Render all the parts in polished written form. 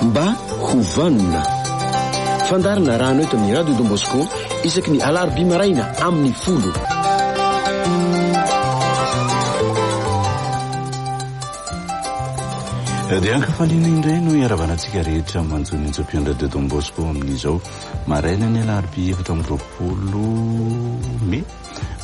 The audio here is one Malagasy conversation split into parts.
mba hovanina fandarina rano eto amin'ny radio Don Bosco isaky ny alarobia maraina amin'ny 10. Dia ankafaliana indray no iaravanantsika rehetra manjony intsopion'ny radio Don Bosco amin'izao maraina ny alarobia 7 Mai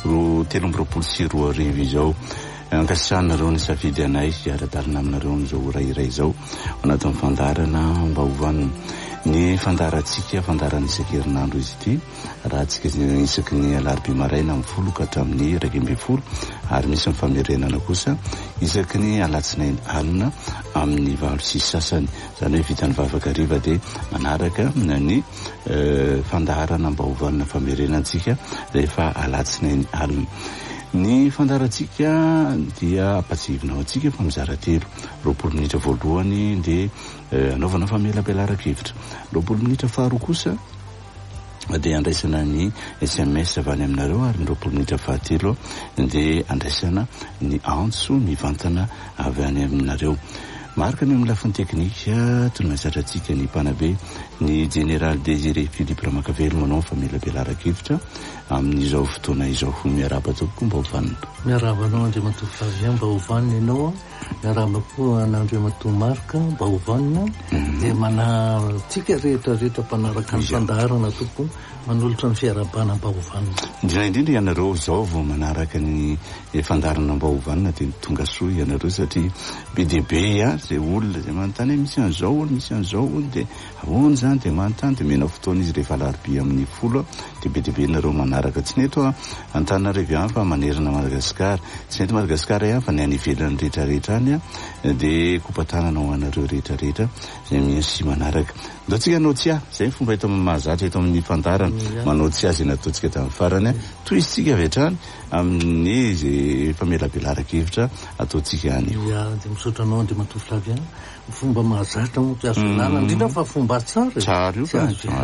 2024 izao. Ankasisanareo ny safidy anay ara-dalina aminareo amin'izao rairay izao anatin'ny fandarana mba hovanina ny fandarantsika fandarana isan-kerinandro izy ity raha tsika isaky ny alarobia maraina amin'ny 10 ka hatramin'ny 12 ary misy ny famerenana kosa isaky ny alatsinainy alina amin'ny 6 sasany zany hoe vitany vavakariva dia manaraka ny fandarana mba hovanina famerenantsika rehefa alatsinainy alina. Ny fandarantsika dia ampatsivinao antsika fa mizara telo 20 minitra voalohany dia anaovana famelabelara-kevitra 20 minitra faharoa kosa dia andraisana ny SMS avy any aminareo ary 20 minitra fahatelo dia andraisana ny antso mivantana avy any aminareo. Marika ny amin'ny lafiny teknika toy ny mahasatratsika ny mpanabe ny Général Désiré Philippe Ramakavelo manao famelabelara-kevitra amin'izao fotoana izao miaraba tokoa mba hovanina. Miaraba anao Andriamatoa Flavien mba hovanina ianao, miaraba koa an'Andriamatoa Marika mba hovanina dia manatsika rehetrarehetra mpanaraka ny fandaharana tokoa manolotra ny fiarabana mba hovanina. Indrindra ianareo zao vao manaraka ny fandarana mba hovanina dia tonga soa ianareo satria be dia be zay olona zay manontany misy an'izao olo misy an'izao olo dia ahoana zany dia manontany dia mena fotoana izy rehefa alarobia amin'ny 10 dia be dia be nareo manaraka tsy neto Antananarivo ihany fa manerana Madagasikara tsy neto Madagasikara ihany fa ny any ivelany rehetrarehetra any dia kopatanana ho anareo rehetrarehetra zay misy manaraka. Ndao tsika anao tsy zay fomba eto mahazatra eto amin'ny fandarana manao tsy azy nataontsika tamin'ny farany toizitsika avy hatrany amin'ny zay famelabelara-kevitra ataontsika any. Dia misaotra anao Andriamatoa Flavien fomba mahazatra mo tsy azo lala indrindra fa fomba tsara io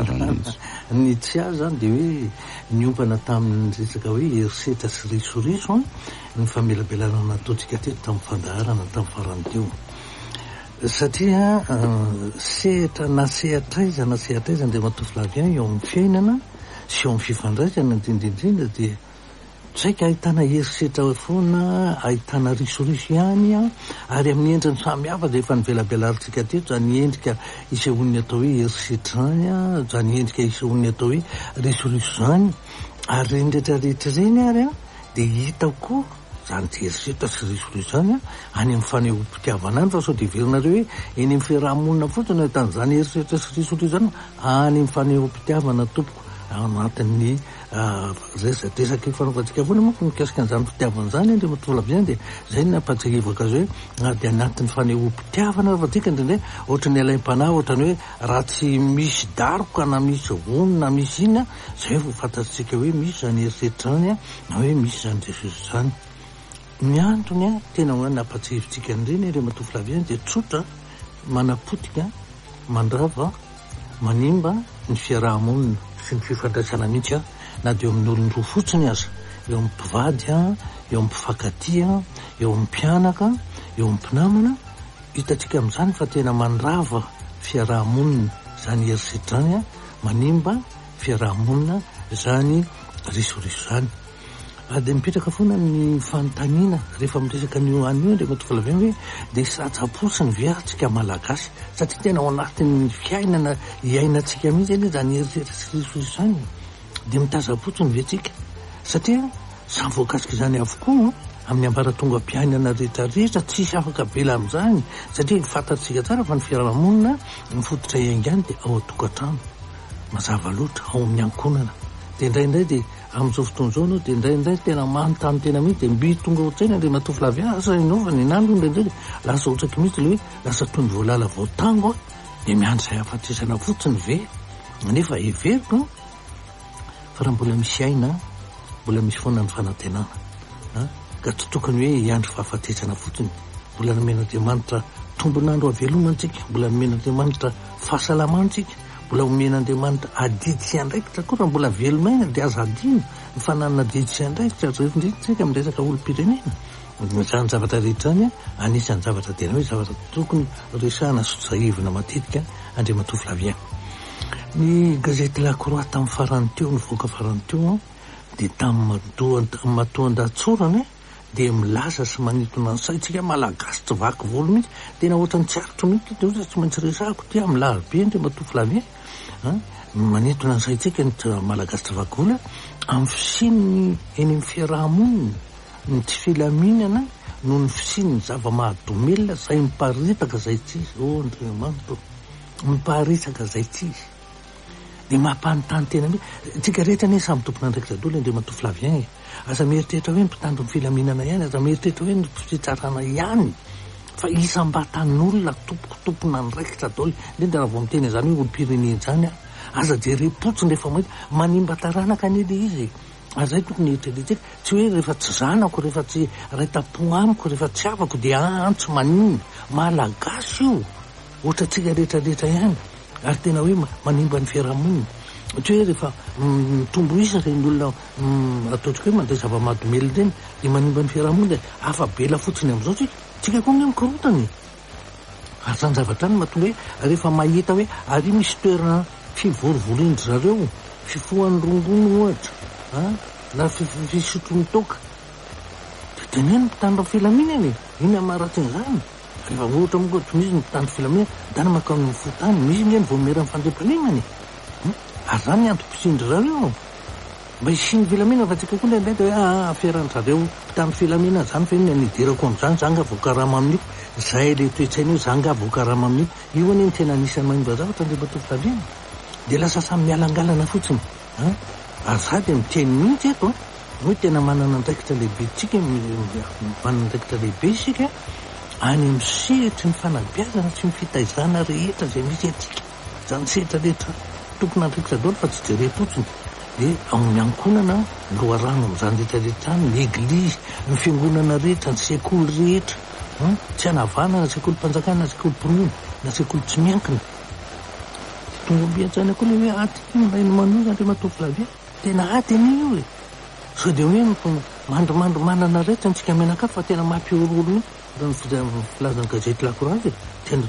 ny tsy azy zany dia hoe niompana tamin'ny resaka hoe herisetra sy risoriso ny famelabelarana nataontsika teto tamin'ny fandaharana tamin'ny farany teo satria sehatra na sehatraiza Andriamatoa Flavien eo amin'ny fiainana sy eo amin'ny fifandraisana indrindrindrindra dia saika ahitana herisetra foana ahitana risoriso ihany ary amin'ny endriny samihafa dia efa nivelabelarintsika teto zany endrika isehoan'ny atao hoe herisetra zany zany endrika isehoan'ny atao hoe risoriso zany ary rehetrarehetra reny ary dia hitako zany ty herisetra sy risoriso zany any amin'ny fanehoam-pitiavana any fa sao dia verina hoe eny amin'ny fiarahamonina fotsiny ahitana zany herisetra sy risoriso zany any amin'ny fanehoam-pitiavana tompoko anatin'ny resadresaka fanaovantsika foana moa mikasika an'izany fitiavana zany Andriamatoa Flavien dia zay ny nampatsahivaka azy hoe dia anatin'ny fanehoam-pitiavana rehefa indrindray ohatra ny alaim-panahy ohatrany hoe raha tsy misy daroka na misy vono na misy ina zay vao fantatsika hoe misy zany herisetra zany na hoe misy zany resoriso zany. Ny antony tena hoe nampatsahivitsika an'ireny Andriamatoa Flavien dia tsotra manapotika mandrava manimba ny fiarahamonina sy ny fifandraisana mihitsy na dia eo amin'ny olony roa fotsiny aza eo amin'ny mpivady eo amin'ny mpifankatia eo amin'ny mpianaka eo amin'ny mpinamana hitantsika amin'izany fa tena mandrava fiarahamonina zany herisetra zany manimba fiarahamonina zany risoriso zany. Dia mipetraka foana ny fanontaniana rehefa miresaka ny anio Andriamatoa Flavien hoe dia satsaposiny viatsika malagasy satria tena ao anatin'ny fiainana iainantsika mihitsy eny zany herisetra sy risoriso zany dia mitazapotsiny viatsika satria samy voakasika zany avokoa amin'ny ambaratonga-piainana rehetrarehetra tsisy afaka bela amin'izany satria fantatsika tsara fa ny fiarahamonina mifototra iaingany dia ao an-tokantrano mazava loatra ao amin'ny ankonana dia indraindray dia amin'izao fotoana izao anao dia indraindray tena manontany tena mihitsy dia mby tonga ohatrany Andriamatoa Flavien asa inaova ny nandro indraindray dia lasa ohatraka mihitsy le hoe lasa toy ny voalala voatango dia miandry izay hafatrisana fotsiny ve nefa everiko fa raha mbola misy aina mbola misy foana ny fanantenana ka tsy tokony hoe hiandry fahafatesana fotsiny mbola nomena Andriamanitra tombonandro havelomantsika mbola nomena Andriamanitra fahasalamantsika mbola omena Andriamanitra adidy sy andraikitra koa raha mbola velomaina dia aza adino ny fananana adidy sy andraikitra indrindritsika amin'ny resaka olom-pirenena zany zavatra rehetra zany anisan'ny zavatra tena hoe zavatra tokony resahana sozahevina matetika Andriamatoa Flavien. Ny gazety La Croix tamin'ny farany teo, nivoaka farany teo dia tamin'ny matoan-datsorana dia milaza sy manitona ny saintsika malagasy tsy vaky volo mihitsy, tena ohatrany tsy arotro mihitsy dia tsy maintsy resako ty amin'ny larobe Andriamatoa Flavien manitona ny saintsika ny malagasy tsy vaky volo amin'ny fisininy eny amin'ny fiarahamonina ny tsy filaminana noho ny fisininy zava-mahadomelona izay miparitaka izay tsisy Andriamanito miparitaka izay tsisy dia mampanontany tena mihitsy tsika rehetra ne samy tompona andraikitra daholo Andriamatoa Flavien aza mieritreritra hoe mpitandro ny filaminana ihany, aza mieritreritra hoe ny fitsarana ihany fa isam-batan'olona tompona andraikitra daholo indrindra raha vao miteny izany hoe olo-pirenena izany aza jerim-potsiny rehefa mahita manimba taranaka ny ilay izy azay tokony eritreretretsika tsy hoe rehefa tsy zanako, rehefa tsy raitapo amiko, rehefa tsy avako dia antso manina malagasy io ohatra tsika rehetrarehetra ihany ary tena hoe manimba ny fiarahamonina tsy hoe rehefa mitombo isa reny olona ataotsika hoe manday zava-mahadomely reny dia manimba ny fiarahamonina dia hafa bela fotsiny amin'izao tsika koa ny mikorotany ary zany zavatra any mahatonga hoe rehefa mahita hoe ary misy toerana fivorivorindry zareo fifohan'ny rongono ohatra na fisotro ny toka dia tena ny mpitandro filaminany iny amaratsiny izany rehefa ohatra moa tsy misy ny mpitandro filaminana dana makao ny fotany misy ngeny vao meran'ny fandriam-pahalemany ary zany ny antom-pisindry zareo mba isiny filaminana fa tsika koa ndraindray dia hoe aferany zareo mpitandro filaminana zany fa iny nidirako amin'izany zanga voakarama amin'io izay le toetsaina io zanga voakarama amin'io io any ny tena anisany manimba zavatra Andriamatoa Flavien dia lasa samy mialangalana fotsiny ary za dia miteny mihitsy eto hoe tena manana andraikitra lehibe tsika manana andraikitra lehibe isika any amin'ny sehetry ny fanabeazana sy ny fitaizana rehetra izay misy atsika zany sehatra rehetra tompona andraikitra daholo fa tsy jerefotsiny dia amin'ny ankonana loharano amin'izany rehetrarehetra any ny eglizy ny fiangonana rehetra ny sekoly rehetra tsy hanavana na sekoly mpanjakana na sekoly mpinono na sekoly tsy miankina tonga mbiantsana koa le hoe aty rainy manoza Andriamatoa Flavien tena aty an'io sao dia hoe mandromandro manana rehetra ntsika menaka fa tena mampiorolo mihitsy raha ny filazan'ny gazety La Croix tena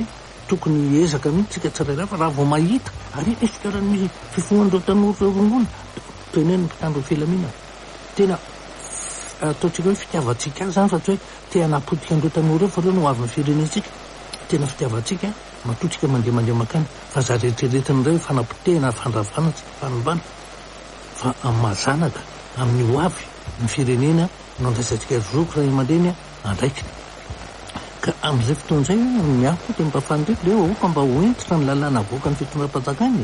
tokony ezaka mihitsy tsika tsirairay fa raha vao mahita ary misy toerany misy fifohan'ireo tanora rongona toy ny mpitandro filaminana tena ataotsika hoe fitiavantsika azy zany fa tsy hoe te hanapotika an'ireo tanora eo fa reo no avy ny firenentsika tena fitiavantsika matotsika mandeha makany fa za rehetrarehetra n'ireo fanapotehana fandravana tsy fanombana fa amin'ny mahazanaka amin'ny ho avy ny firenena no andraisantsika zoko raha aman-dreny andraikiny ka amin'izay fotoan'izay miako dia mipafandriko le oka mba hoentitra ny lalàna avoaka ny fitondram-panjakany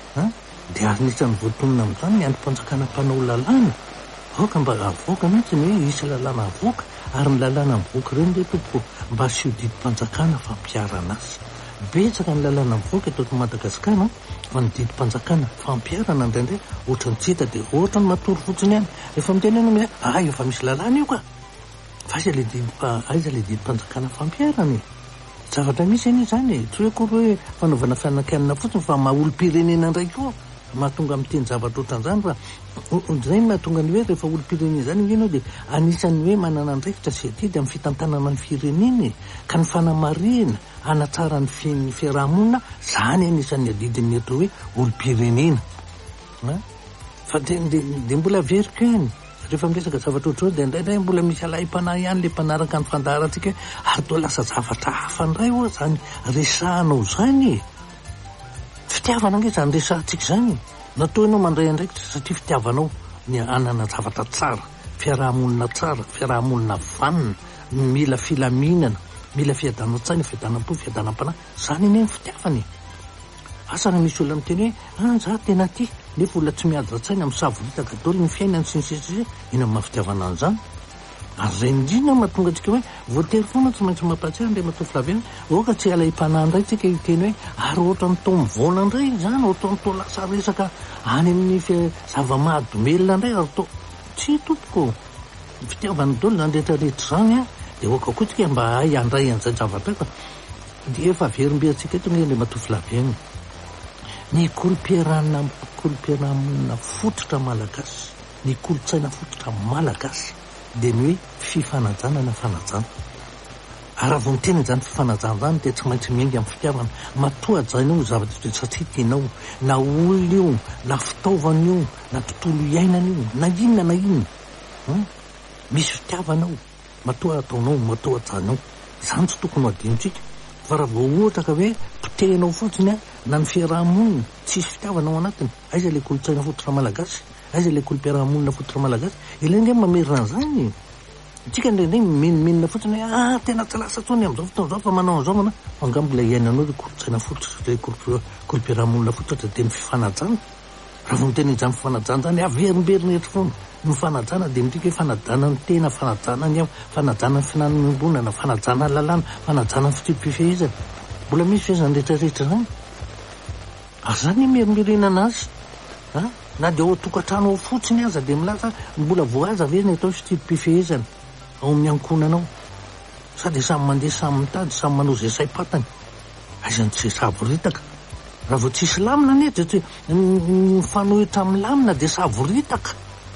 dia anisan'ny voatonona amin'izany ny androm-panjakana mpanao lalàna oka mba avoaka mihitsy ny hoe isy lalàna avoaka ary ny lalàna mivoaka ireny le tompoko mba sy ho didim-panjakana fampiarana azy betsaka ny lalàna mivoaka eto Madagasikara fa ny didim-panjakana fampiarana indraindray ohatra ny tsita dia ohatra ny matory fotsiny ihany rehefa mitenena hoe efa misy lalàna io ka fa aiza le didim-panjakana fampiarana zavatra misy any izany tsy hoe koa hoe fanaovana fianakanana fotsiny fa maha-olo-pirenena indray koa mahatonga amin'iteny zavatra ohatran'izany fa zay mahatonga ny hoe rehefa olo-pirenena izany ingenao dia anisan'ny hoe manana andraikitra sy atedy amin'ny fitantanana ny fireneny ka ny fanamarihana hanatsara ny fiarahamonina zany anisan'ny adidiny atao hoe olo-pirenena fa dia mbola veriko ihany rehefa miresaka zavatra ohatrao dia indraindray mbola misy alahim-panahy ihany le mpanaraka ny fandaharantsika ary toa lasa zavatra hafa indray oa zany resahanao zany fitiavana nge zany resahantsika zany natao ianao mandray andraikitra satria fitiavanao ny anana zavatra tsara fiarahamonina tsara fiarahamonina vanina mila filaminana mila fiadanantsaina fiadanam-po fiadanam-panahy zany iny ny fitiavany asa raha misy olona miteny hoe za tena ty nefa olona tsy miadra-tsaina amin'ny savoritaka daholo ny fiainany sy ny sisy ina amin'ny mahafitiavana an'izany ary zay indrindra mahatonga antsika hoe voatery foana tsy maintsy mampahatsiry Andriamatoa Flavien oka tsy alahim-panahy indray tsika iteny hoe ary ohatra ny tao mivoana indray zany ohatra ny tao lasa resaka any amin'ny zava-mahadomelona indray ary tao tsy tompoko fitiavana daholo zany rehetrarehetra zany dia oka koa tsika mba hay andray an'izay zavatra fa dia efa averimbe-antsika eto ny Andriamatoa Flavien ny kolom-piarahamonina fototra malagasy ny kolotsaina fototra malagasy dia ny hoe fifanajana na fanajana raha vo miteny zany fifanajanyzany de tsy maintsy miaingy amin'ny fitiavana matoa jainao zavatra toe satria tianao na olona io na fitaovana io na tontolo iainana io na inona na inona misy fitiavanao matoa ataonao matoa jainao zany tsy tokony ho adinotsika fa raha vo ohatra ka hoe potehinao fotsiny a na ny fiarahamonina tsisy fitiavanao anatiny aiza le kolotsaina fototra malagasy aiza le kolom-piarahamonina fototra malagasy ilainge mamerina an'izany tsika ndraindray menomenina fotsiny hoe tena tsy lasa tsony am'izao fotoana zao fa manao an'izao mana fangambo la iainanao le kolotsaina fototra le kolom-piarahamonina fototra de ny fifanajana raha vo miteny izany fifanajana zany averimberina etra foana ny fanajana de midika hoe fanajana ny tena fanajana ny fanajana ny finananombonana fanajana ny lalàna fanajana ny fitipifehizana mbola misy fehizany rehetrarehetra zany ary zany merimerena anazy na de ao tokantrano ao fotsiny aza de milaza mbola voaza veziny atao fitipifehizana ao amin'ny ankonanao sady samy mandeha samy mitady samy manao zay saim-patany aizany tsy savoritaka raha vo tsisy lamina ane de tsy fanohitra amin'ny lamina de savoritaka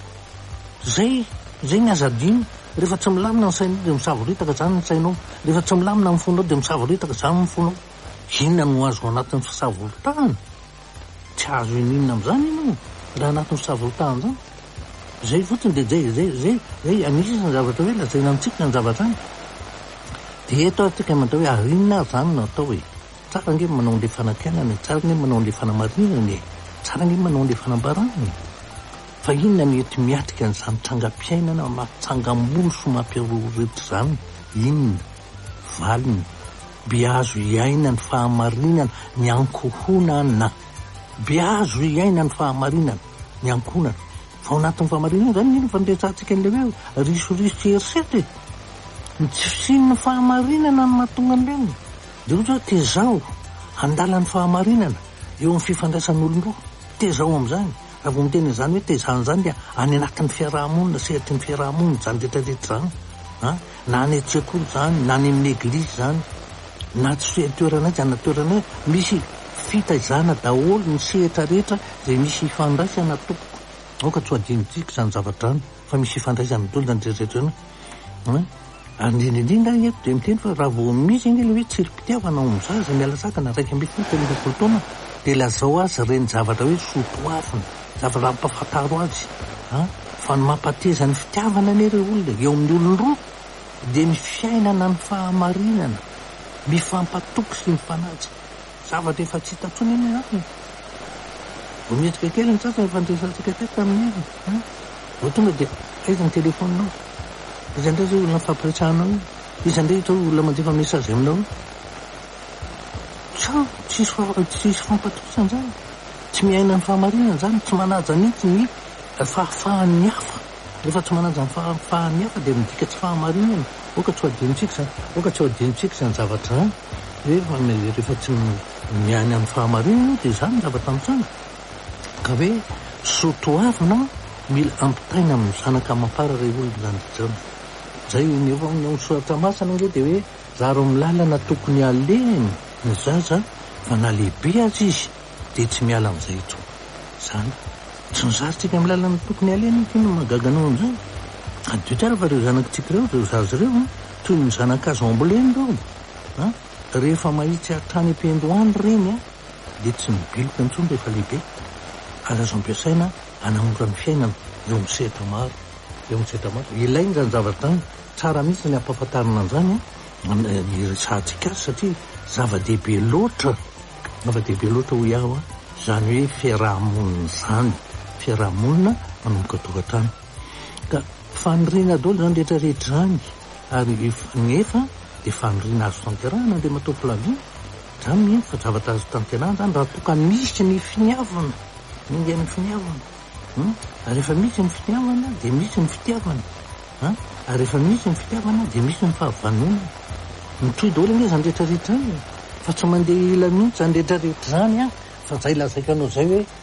zay ny azadiny rehefa tsy milamina ny sainao de misavoritaka zany ny sainao rehefa tsy milamina ny fonao de misavoritaka zany ny fonao inona no azo anatin'ny fisavoritahana tsy azo ininona am'izany ianao raha anatin'ny fisavoritahana zany zay fotsiny de zay anisany zavatra hoe lazaina amitsika ny zavatra any de eto atsika mantao hoe arinona zany no atao hoe tsara nge manao an'le fanankaianany tsara nge manao an'le fanamarinany tsara nge manao an'le fanambarany fa inona mety miatrika n'izany trangam-piainana mampitsangam-bolo so mampiaroretra zany inona valiny biazo iaina ny fahamarinana ny ankohonana biazo iaina ny fahamarinana ny ankohonana fa ao anatin'ny fahamarinana zany ino fandresantsika n'le hoe risoriso erisety tsy fisin'ny fahamarinana ny mahatonga an'ireny de ohatra hoe tezao andalan'ny fahamarinana eo amin'ny fifandraisan'olon-droa tezao am'izany raha vo miteny zany hoe tezany zany dia any anatin'ny fiarahamonina sehatry ny fiarahamonina zany rehetrarehetra zany na any an-tsekoly zany na any amin'ny eglizy zany na tsy toerana izy ana toerana hoe misy fitaizana daholo ny sehatra rehetra zay misy ifandraisana tompoko aoka tsy ho adinotsika zany zavatra any fa misy ifandraisana daholo zany rehetrarehetra any ary indrindrindra eto de miteny fa raha vo misy iny le hoe tsirim-pitiavana ao am'zaza miala sakana raiky amby folo telopolo taona de lazao azy reny zavatra hoe sotoafina zavatra ampafantaro azy fa ny mampateza ny fitiavana ane reo olona eo amin'ny olon-droa de ny fiainana ny fahamarinana mifampatoko sy mifanaja zavatra efa tsy hitatsony iny anatiny vo mihetsika kely ny sasany fandresantsika teto tamin'ny vo tonga de aiza ny telefoninao izandray zao olona fampiretsahanao izandray zao olona mandefa mesazy aminao tsisy fampatokisana zany tsy miaina ny fahamarinana zany tsy manaja nitsy ny fahafahan'ny hafa rehefa tsy manaja ny fahafahan'ny hafa de midika tsy fahamarinana oka tsy ho adinotsika zany oka tsy ho adinotsika zany zavatra zany rehefa tsy miaina ny fahamarinana de zany zavatra amitsana ka hoe sotoavina mila ampitaina amin'ny zanaka mampara ray olona zany zany zay ny soratra masana nge de hoe zaro amin'ny lalana tokony aleny ny zaza fa na lehibe azy izy de tsy miala am'izay ito zany tsy nizarytsika amin'ny lalana tokony aleny tena magaganao am'izany adio tsara fa reo zanakitsika reo reo zazy reo toy ny zanakazo amboleny reo rehefa mahitsy atrany ampiandoany reny de tsy mibiloka ntsony rehefa lehibe ary azo ampiasaina anamora ny fiainana eo misehatra maro ilainy zany zavatra zany tsara mihitsy ny ampahafantarina an'izany iresantsika azy satria zava-dehibe loatra ho iaho zany hoe fiarahamonina zany fiarahamonina manomboka tokantrano ka fanirina daholo zany rehetrarehetra zany ary nefa de fanirina azo tanterahana de matao filavina zany mihitsy fa zavatra azo tanterahana zany raha toka misy ny finiavana minga ny finiavana rehefa misy ny fitiavana de misy ny fitiavana ary rehefa misy ny fitiavana de misy ny fahavanona mitoy daholo ane zany rehetrarehetra zany fa tsy mandeha ila mihitsy zany rehetrarehetra zany fa zay lazaika anao zay hoe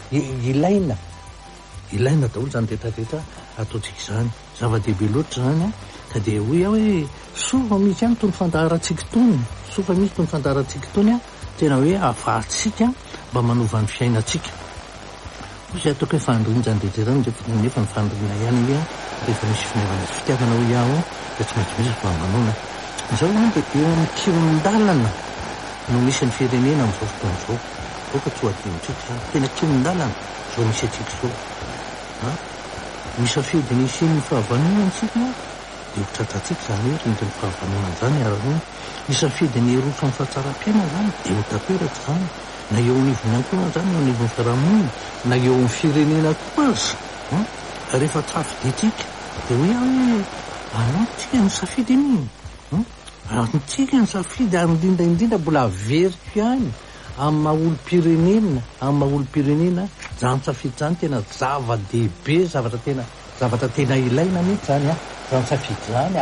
ilaina daholo zany rehetrarehetra ataotsika zany zava-dehibe loatra zany ka de hoy hoe sofa misy any tony fandaharantsika tony sofa misy tony fandaharantsika tony tena hoe ahafahatsika mba manova ny fiainatsika zay ataoko hoe fandrina zany rehetrarehetra nefa ny fandrina ihany rehefa misy fitiavana ho iaho de tsy maintsy misy fahavanona zao ny dia eo amin'ny kion-dalana no misy ny firenena amin'izao fotoana izao. Oka tsy ho adinontsika tena kion-dalana zao misy atsika zao. Misafidy ny isin'ny fahavanona antsika dia ho tratratsika zany hoe rindry ny fahavanona zany arahony. Misafidy ny erotra ny fahatsara-piaina zany dia ho taperatra zany. Na eo anivony ankoina zany eo anivony fiarahamonina na eo amin'ny firenena koa azy. Rehefa trafidytsika dia hoe anao tsika ny safidy an'iny. Antsika ny safidy ary indrindra mbola averiko ihany amin'ny maha-olo-pirenena, amin'ny maha-olo-pirenena zany safidy zany tena zava-dehibe, zavatra tena ilaina mihitsy zany zany safidy zany.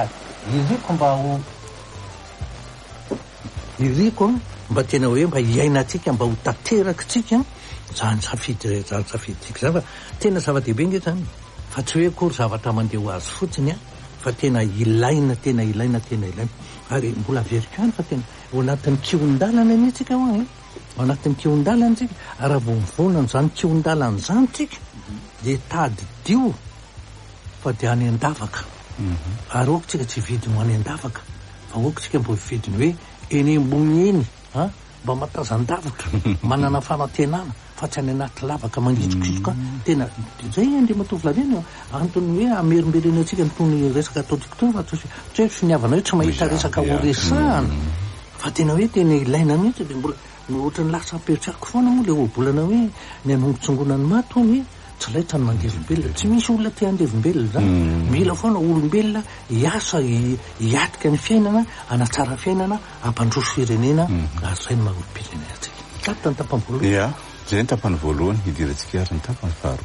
Iriko mba tena hoe mba hiainatsika, mba ho taterakitsika zany safidytsika zava tena zava-dehibe nge zany. Fa tsy hoe akory zavatra mandeha ho azy fotsiny fa tena ilaina. Ary mbola averiko ihany fa tena ao anatin'ny kion-dalana ny tsika ho ao anatin'ny kion-dalana tsika. Raha vonivonana zany kion-dalana zany tsika dia tadidio fa dia any an-davaka. Ary oako tsika tsy vidiny ho any an-davaka fa oako tsika mbo vidiny hoe eny ambony eny mba matazan-davaka manana fanantenana fa tsy any anaty lavaka mangitrokitroka. Tena zay andre matovilavena antony hoe amerimberena atsika nytony resaka ataontsika tony fa tsy hoe finiavana hoe tsy mahita resaka horesahana fa tena hoe tena ilaina mihitsy. Dia mbola ohatra ny lasa apetrako foana moa le obolana hoe ny anongotsongona ny matony hoe tsy laitra ny mandevimbelona. Tsy misy olona te handevimbelona zany. Mila foana olombelona hiasa hiatika ny fiainana, hanatsara fiainana, hampandroso firenena ary zay ny maha-olo-pirenena tsika. Tapita ny tapany voalohany. Ia, zay ny tapany voalohany hidirantsika ary ny tapany faharoa.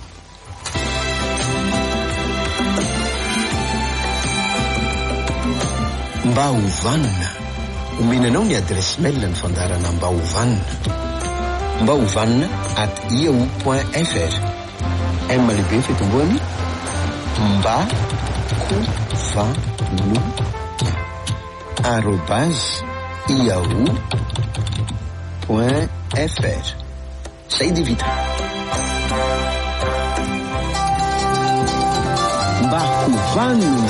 Mba hovanina omenanao ny adresy mail ny fandarana mba hovanina @yahoo.fr. M lehibe ny fitomboany mba kovano @yahoo.fr. Zay dia vita. Mba hovanina.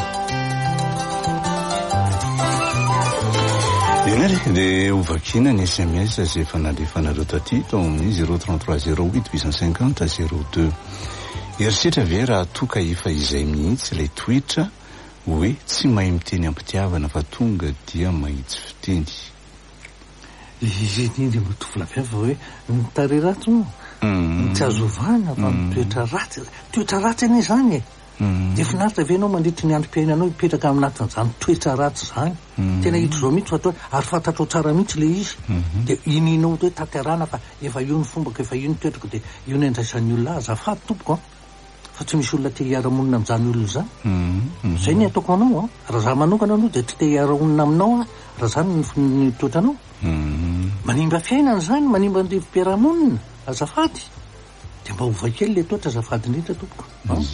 Dia ovakina ny SMS izay efa nalefanareo taty tao amin'ny 033 08 850 02. Eritreritra ve raha toka efa izay mihitsy ilay toetra hoe tsy mahay miteny ampitiavana fa tonga dia mahitsy fiteny. Izy indrindra mitovy lafiava hoe nitare ratsy moa tsy azovana fa toetra ratsy anie zany e. Dia finaritra ve anao mandritry ny androm-piainanao hipetraka aminatin'izany toetra ratsy zany. Tena hitro zao mihitsy fa ary fantatrao tsara mihitsy le izy. Dia ininao hoe tanterana fa efa io ny fombako, efa io ny toetrako, dia io ny andraisan'ny olona azafady tompoko fa tsy misy olona te hiara-monina amin'izany olona zany. Zay ny ataoko anao raha za manokana aloha dia tsy te hiara-monina aminao raha zany ny toetranao. Manimba fiainana zany, manimba ny mpiara-monina azafady. Dia mba hova kely le toetra azafady indrindra tompoko.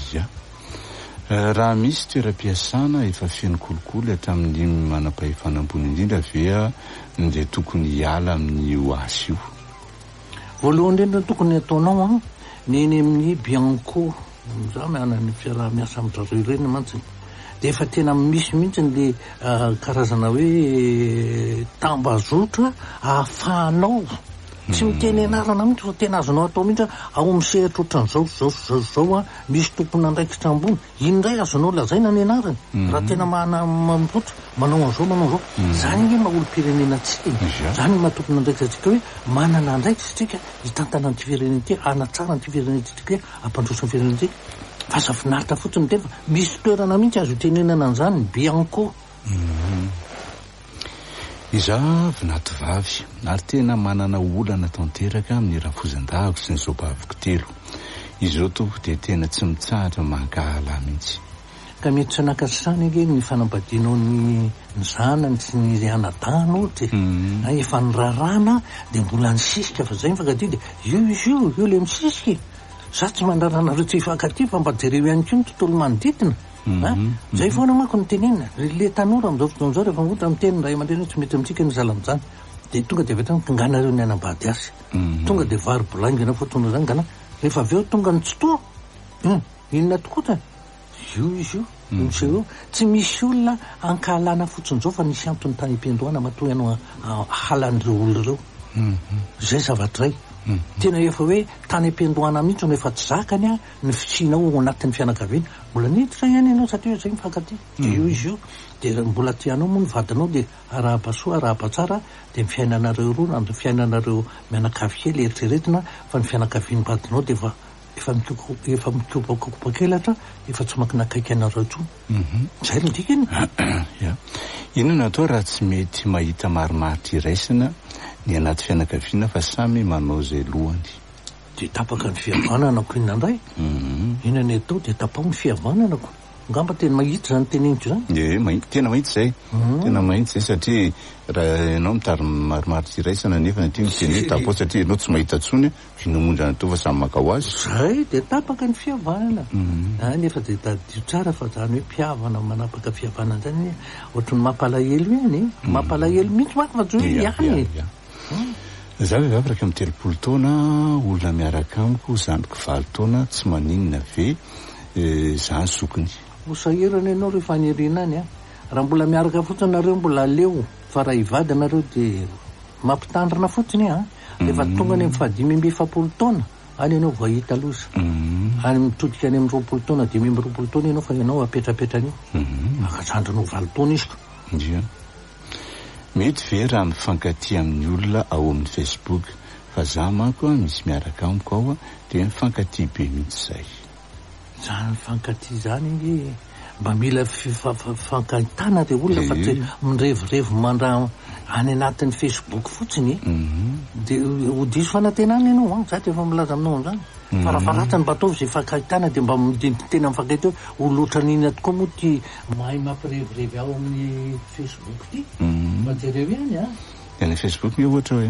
Raha misy toeram-piasana efa feno kolokolo hatramin'ny manam-pahefanam-bony indrindra vea dia tokony hiala amin'ny io asy io. Voalohany indrindra tokony ataonao neny amin'ny bianco za mianany fiaraha-miasa amin'izareo ireny mantsiny. Dia efa tena misy mihitsy le karazana hoe tambazotra ahafahanao tsy miteny anarana mihitsy fa tena azonao atao mihitsy ao misehatra ohatran'izao misy tompony andraikitra ambony indray azonao lazaina ny anarany raha tena mampotra manao an'izao zany hoe maha-olo-pirenena tsika zany mahatompony andraikitra tsika hoe manana andraikitra tsika hitantana nyty firenena ty anatsara nyty firenena tsika hoe ampandroso ny firenena tsika fa zafinaritra fotsiny tefa misy toerana mihitsy azo tenenana an'izany bianco. Izaho vinato vavy ary tena manana olana tanteraka amin'ny rafozan-dahako sy ny zobaviko telo. Izao tompoko dia tena tsy mitsahatra mankahala mihitsy. Ka mety tsy nakasana ege ny fanambadianao ny zanany sy ny anadahana ohatra efa nirarana dia mbola nisisika fa zay mifankatia dia io le misisiky za tsy mandraranareo tsy hifankatia fa mba jereo ihany koa ny tontolo manodidina. Zay foana manko ny tenenina le tanora amin'izao fotoan'izao rehefa ohatra miteny ray aman-dreny tsy mety amintsika ny zalan'izany dia tonga dia avy hatrany kinganareo ny anambady asy tonga dia vary bolangina fotoana zany gana rehefa avy eo tonga ny tsotoa inona tokoa ta io misy tsy misy olona ankahalana fotsiny zao fa nisy antony tany am-piandohana matoy anao halan'ireo olo ireo zay zavatra zay tena efa hoe tany am-piandohana mihitsy no efa tsy zakany a ny fisinao ao anatin'ny fianakaviana mbola niditra ihany ianao satria zay mifankaty de io izy io de mbola tianao moa ny vadinao de araha-pasoa araha-patsara de ny fiainanareo roa na ny fiainanareo mianakavy kely eritreretina fa ny fianakavian'ny vadinao de efa mikopakopakelatra efa tsy makinakaiky anareo tsony zay no dikany inona atao raha tsy mety mahita marimaritra iraisina ny anaty fianakaviana fa samy manao zay lohany de tapaka ny fihavananako inandray inany atao de tapao ny fihavananako ngamba tena mahita zany teneniko zany tena mahitsy zay tena mahitsy zay satria raha ianao mitary marimaritra iraisana nefa na ty miteny tapao satria ianao tsy mahita tsony finomondrana to fa samy maka ho azy zay de tapaka ny fihavanana nefa de tadio tsara fa zany hoe mpihavana manapaka fihavanana zany ohatrany mampalahelo ihany mampalahelo mihitsy maka fa jo ihany za vehivavy raika amin'ny 30 taona olona miaraka amiko zandriko 20 taona tsy maninona ve zany sokony osahirana ianao rehefa anirina any raha mbola miaraka fotsiny nareo mbola leo fa raha ivady anareo de mampitandrina fotsiny efa tonga any amin'ny 5-7 taona any ianao voahita loza any mitodika any amin'ny 20 taona 20 taona ianao fa ianao apetrapetrany makazandranao 20 taona izy mety ve raha mifankaty amin'ny olona ao amin'ny Facebook fa za manko misy miaraka amiko ao de mifankaty be mihitsy zay zany fankaty zany mba mila fankahitana de olona fa tsy mirevirevo mandra any anatin'ny Facebook fotsiny de odiso fanantenana ianao za de efa milaza aminao am'zany farafaratany mba ataovy zay fankahitana de mba tena mifankahita olotra nina tokoa moa ty mahay mampirevirevy ao amin'ny Facebook ty mba jereo ihany ny Facebook ohatra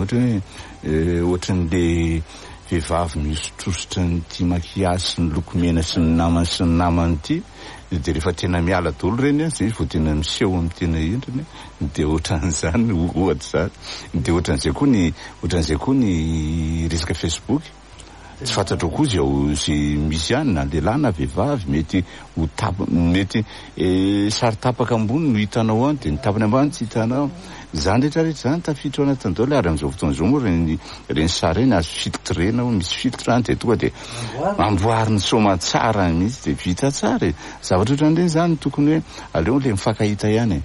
hoe ohatran'le vehivavy misotrositra ny ty makiazy sy ny lokomena sy ny namany ty de rehefa tena miala dolo reny zay vao tena miseho amin'ny tena endriny de ohatran'izany ohatra zany de ohatran'izay koa ny resaka Facebook tsy fantatro koa zay misy ihany na lehilahy na vehivavy mety mety sary tapaka ambony no hitanao any de ny tapany ambany tsy hitanao zany rehetrarehetra zany tafiditra ao anatin'ny dolo ary am'izao fotoana zao moa reny sary reny azo filtrena misy filtre any de tonga de amboariny soma tsara mihitsy de vita tsara zavatra ohatran'ireny zany tokony hoe aleo le mifankahita ihany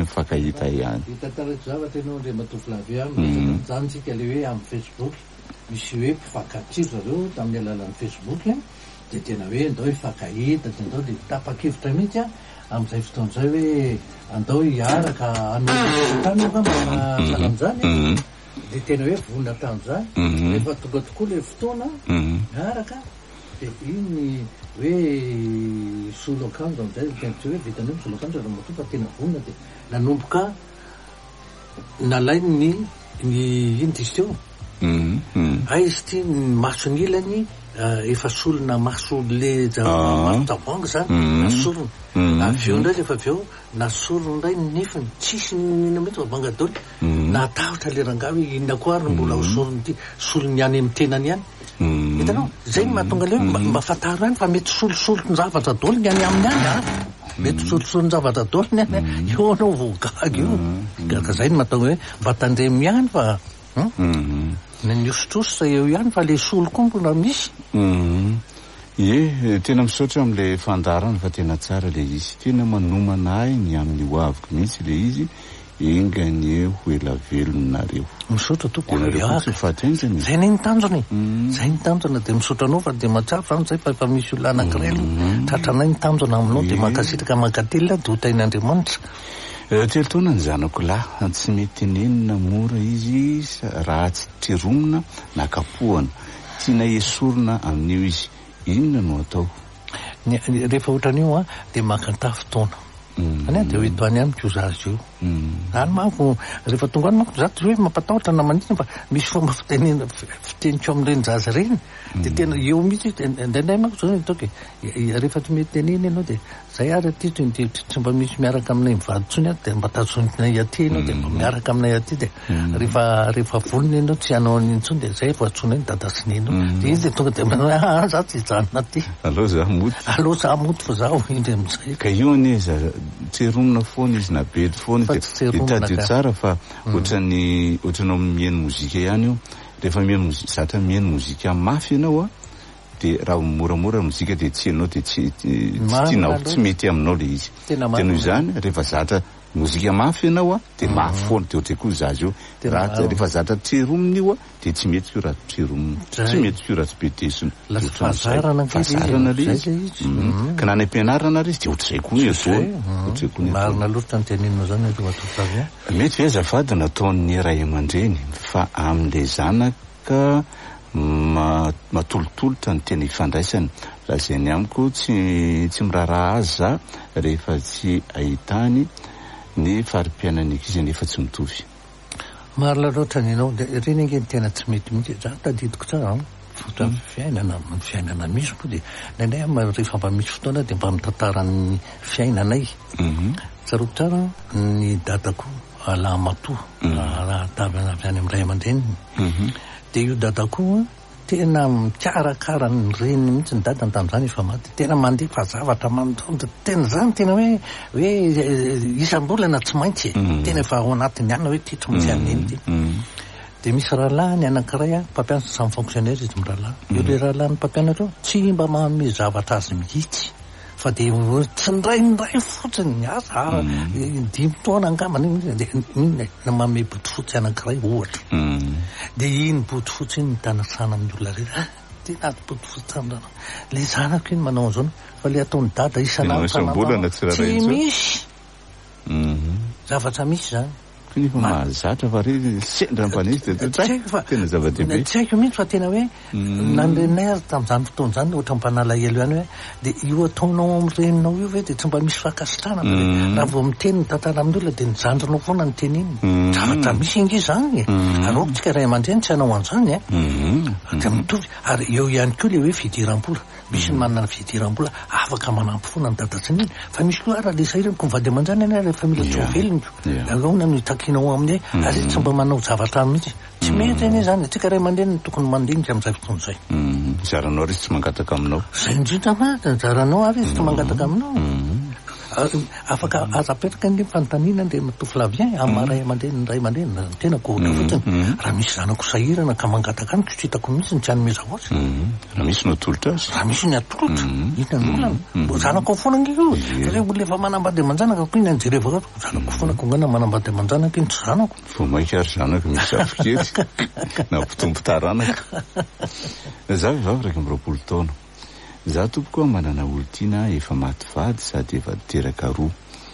hita tarato zavatra ianao le matofilavy any zany tsika le hoe amin'ny Facebook misy hoe mpifankatsiro zareo tamin'ny alalan'ny Facebook de tena hoe andao hifankahita de andao de tapa-kevitra mihitsy am'izay fotoan'izay hoe andao hiaraka anotany salam'zany de tena hoe vonina tam'zany efa tonga tokoa le fotoana miaraka de iny hoe solo akanjo am'izay tentsy hoe vitanao solo akanjo raha mato fa tena vonina de nanomboka nalainy iny disy teo izy ty masony ilany efa solona maso le maso-tavoangy zany nasorona aveo ndray rehefa aveo nasorona ndray nefany tsisy nina mety vavanga daoly natahotra le rangahy hoe inona koa ary mbola hosorony ty solony any amin'ny tenany ihany hitanao zay mahatonga leo mba fataro any fa mety solosolony zavatra daoly ny any amin'ny any mety solosolony zavatra daoly ny any eo anao voagagy io ka zay ny mahatonga hoe mba tandremy ihany fa nyosotroso eo ihany fa le solo koa mbola misy tena misaotra am'le fandarana fa tena tsara le izy tena manomana ahy ny amin'ny hoaviko mihitsy le izy engany ho ela velonareo misaotra tokofatenjany zay ny tanjony zay ny tanjona de misaotra anao fa de matsafo zany zay fa efa misy olona anankiray aloha tratranay ny tanjona aminao de makasitraka mankatelina de hotain'Andriamanitra 3 taona ny zanako lahy tsy mety tenenina mora izy raha tsy tiromina na kapohana tiana esorina amin'io izy inona no atao rehefa ohatran'io de makantafy taona Any dia hoe toany amiko zazy io. Any manko rehefa tonga any manko zato hoe mampatahotra na manina fa misy fomba fiteniko amin'ireny zaza reny dia tena eo mihitsy indraindray manko zao toka rehefa tsy mety teneny ianao dia zay ary aty tsy mba misy miaraka aminay mivady tsony aty dia mba tazonay aty ianao dia mba miaraka aminay aty dia rehefa volony ianao tsy hanao an'iny tsony dia zay vao atsonay ny dada sy nenao dia izy dia tonga dia manao za tsy hijanona aty allo za moty fa zaho indry amin'izay ka io anie tseromina foana izy na be foana dia tadio tsara fa ohatranao mihaino mozika ihany io rehefa zatra mihaino mozika mafy ianao a dia raha moramora mozika dia tsy ianao dia tsy tianao tsy mety aminao le izy tena izany rehefa zatra mozika mafy ianao a dia mafy foana dia ohatra koa zazy io rehefa zatra tseromina io a dia tsy mety io raha tseromina tsy mety io raha tsy betesina fazarana le izy ka na ny ampianarana ary izy dia ohatr'izay koa ny marina loatra ny teninao zany atofatavy mety hoe azafady nataon'ny ray aman-dreny fa amin'ilay zanaka matolotolotra ny tena ifandraisany raha izay ny amiko tsy miraraha azy za rehefa tsy ahitany ny fari-piainany ankizy nefa tsy mitovy marina loatra ny ianao dia reny angeny tena tsy mety mihitsy za tadidiko tsara fotra fiainana misy koa dia indraindray rehefa mba misy fotoana dia mba mitantarany fiainanay tsaroko tsara ny dadako alamatoa tavy avy any amin'ray aman-dreniny dia io dadako tena mikarakara ny reniny mihitsy ny dadany tamin'izany efa maty tena mandefa zavatra manodonda tena zany tena hoe isam-bolana tsy maintsy tena efa ao anatiny ihany hoe ty tsy maintsy an'iny ty dia misy rahalahy ny anankiray mpampianatra samy fonctionnaire izy mirahalahy io le rahalahy ny mpampianatra tsy mba manome zavatra azy mihitsy fa dia tsy ndraindray fotsiny asa 5 taona angambany dia manome botofotsy anankiray ohatra dia iny botofotsy iny mitanasana amin'ny olona rehetra tena aty botofotsy le zanako iny manao an'izao fa le ataony dada isan'andro tsy misy zavatra misy zany nefa mahazatra fa ry sendra mpanitsy tena zava-dehibe tsy haiko mihitsy fa tena hoe nandrenay azy tamin'izany fotoana zany ohatra mpanalahelo ihany hoe dia io ataonao amin'reninao io hoe dia tsy mba misy fakasitrana raha vao miteny ny tantara amin'ny olona dia nijandronao foana ny teny iny zavatra misy ingy zany arokotsika ray aman-dreny tsy hanao an'izany dia mitovy ary eo ihany koa le hoe fidiram-bola misy ny manana fidiram-bola afaka manampy foana ny dadatsiny iny fa misy koa raha le sahirany ko mivady aman-jany any rehefa mila tsoveliny aona mitakinao amin'ny ary tsy mba manao zavatra mihitsy tsy mety eny zany tsika ray aman-dreny tokony mandinika amin'izay fotoana izay zaranao ary izy tsy mangataka aminao zay indrindra ma zaranao ary izy tsy mangataka aminao afaka azapetraka ny fanontaniana dia matofilavien amin'ny ray aman-dreny ny ray aman-dreny tena kohatra fotsiny raha misy zanako sahirana ka mangataka any tsy hitako mihitsy ny tsy hanomeza oatra raha misy no atolotra azy raha misy ny atolotra hita ny olana zanako foana ngio re olona efa manambady aman-janaka ko iny anjereva zanako foana ko ngana manambady aman-janaka iny tsy zanako vo mainka ary zanaka misy afikely na mpitompo-taranaka za vehivavy raiky amby 20 taona za tompoko manana olo-tiana efa mativady sady efa teraka roa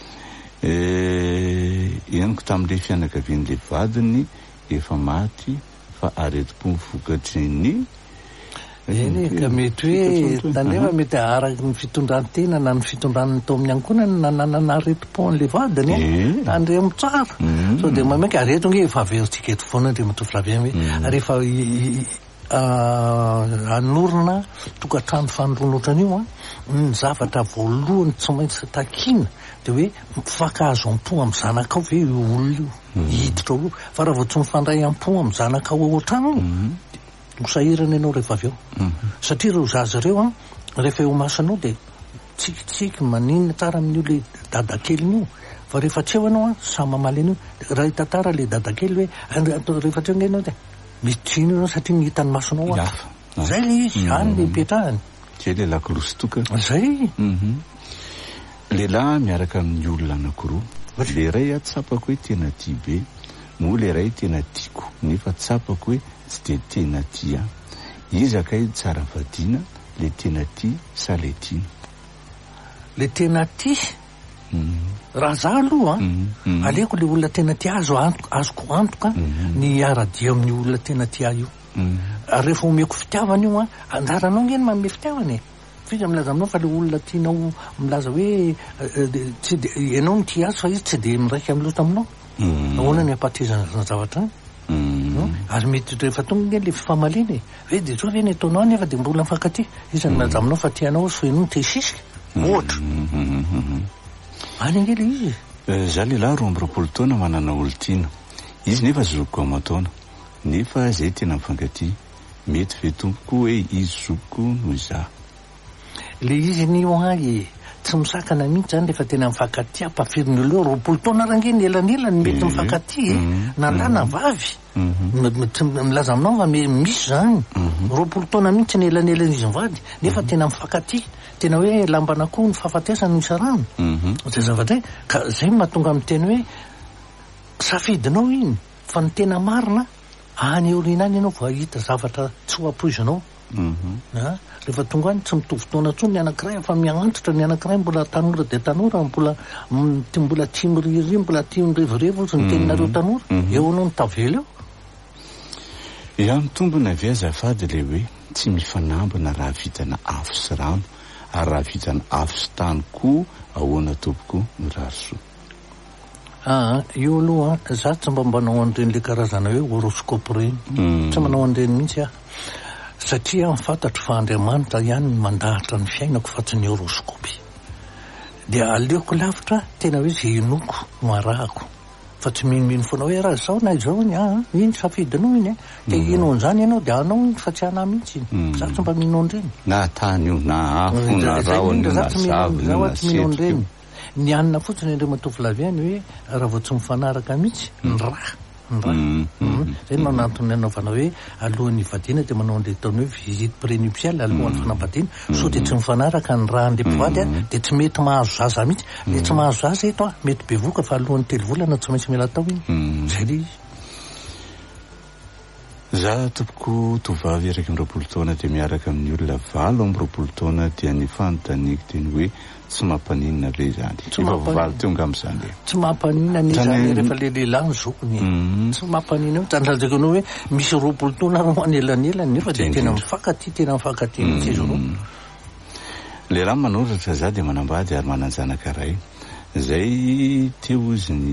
ianiko tamin'le fianakavian'le vadiny efa maty fa aretim-po mivokatry ny eny ka mety hoe tanefa mety araky ny fitondrantena na ny fitondran'ny tao amin'ny ankonany nanana aretim-po an'le vadiny andremo tsara so dia mamaiky areto nge efa averitsika eto foana ndre matofilavien hoe rehefa anorina tokantrano fanoroana ohatran'io ny zavatra voalohany tsy maintsy takina dia hoe mifakahazo am-po amin'ny zanakao ve io olona io hiditra ao io fa raha vao tsy mifandray am-po amin'ny zanakao ao ohatrano mosahirana ianao rehefa avy eo satria reo zaza ireo rehefa eo masanao dia tsikitsiky maninona tsara amin'io le dadakelyny io fa rehefa tsy eo anao samy mamaly an'io raha hitantara le dadakely hoe rehefa tsy eo ngenao dia mitsino ianao satria mihita ny masonao zay le izy any le mipetrahany zay le lakolostoka zay lehilahy miaraka amin'ny olona anankiroa le ray tsapako hoe tena tia be moa le ray tena tiako nefa tsapako hoe tsy de tena tia izakay tsara vadiana le tena tia sa le tiana le tena tia raha za aloha aleko le olona tena tia azoko antoka ny aradia amin'ny olona tena tia io rehefa omeko fitiavana io anjaranao ngeny manome fitiavana fiza milaza aminao fa le olona tianao milaza hoe tsy de ianao ny tia azy fa izy tsy de miraika miloata aminao ahoana ny apatizana zany zavatra ary mety rehefa tonga le fifamalina hoe de zao ve ny ataonao nefa de mbola mifankaty izany milaza aminao fa tianao so ianao te sisika ohatra any angely izy za lehilahy 20 taona manana olo-tiana izy nefa zokiko amataona nefa zay tena mifankaty mety ve tompoko hoe izy zokiko noho za le izy nio ay tsy misakana mihitsy zany rehefa tena mifankaty ampafiriny olo 20 taona rangeny elanelany mety mifankaty na lahy na vavy milaza aminao fa misy zany 20 taona mihitsy ny elanelany izy mivady nefa tena mifankaty tena hoe lambana koa ny fahafatesany misy rano zay zavatra ka zay mahatonga amin'ny teny hoe safidinao iny fa ny tena marina any eorina any ianao voahita zavatra tsy ho apoizanao rehefa tonga any tsy mitovy taona tsony ny anankiray efa miantotra ny anankiray mbola tanora de tanora mbola tia miriry mbola tia mirevorevo ozy ny teninareo tanora eo anao ny tavela eo ia mitombona avy azafady le hoe tsy mifanambina raha vitana afo sy rano ary raha vitana afo sy tany koa ahoana tompoko mirarosoa io aloha za tsy mba mbanao an'ireny le karazana hoe horoscope reny tsy manao an'ireny mihitsy satria mifantatro fa Andriamanitra ihany mandahatra ny fiainako fa tsy ny horoscope de aleoko lavitra tena hoe zay inoko no arahako fa tsy minomino foana hoe raha zao na izao iny safidinao iny de ino an'izany ianao de anao iny fa tsy anah mihitsy za tsy mba mino an'ireny na tany io na afo na raony na zavy na setiko ny anina fotsiny indreo matofilaviany hoe raha vao tsy mifanaraka mihitsy ny raha zay no anatony anaovana hoe alohan'ny ivadiana de manao an'le taony hoe visite prénuptiale alohan'ny fanambadiana so de tsy mifanaraka ny raha an'le mpivady de tsy mety mahazo zaza mihitsy le tsy mahazo zaza eto mety bevoka fa alohan'ny 3 volana tsy maintsy mila tao iny zay le izy za tompoko tovavy araiky 20 taona de miaraka amin'ny olona 20 taona dia ny fanontaniako teny hoe tsy mampanina ve zany efa valo teo ngam'izany tsy mampanina ny zany rehefa le lehilahy ny zokony tsy mampanina io tandrazako anao hoe misy 20 taona ho any elanelany nefa de tena mifankaty mihitsy izy roa lehilahy manoratra za de manambady ary mananjanaka ray zay teo izy ny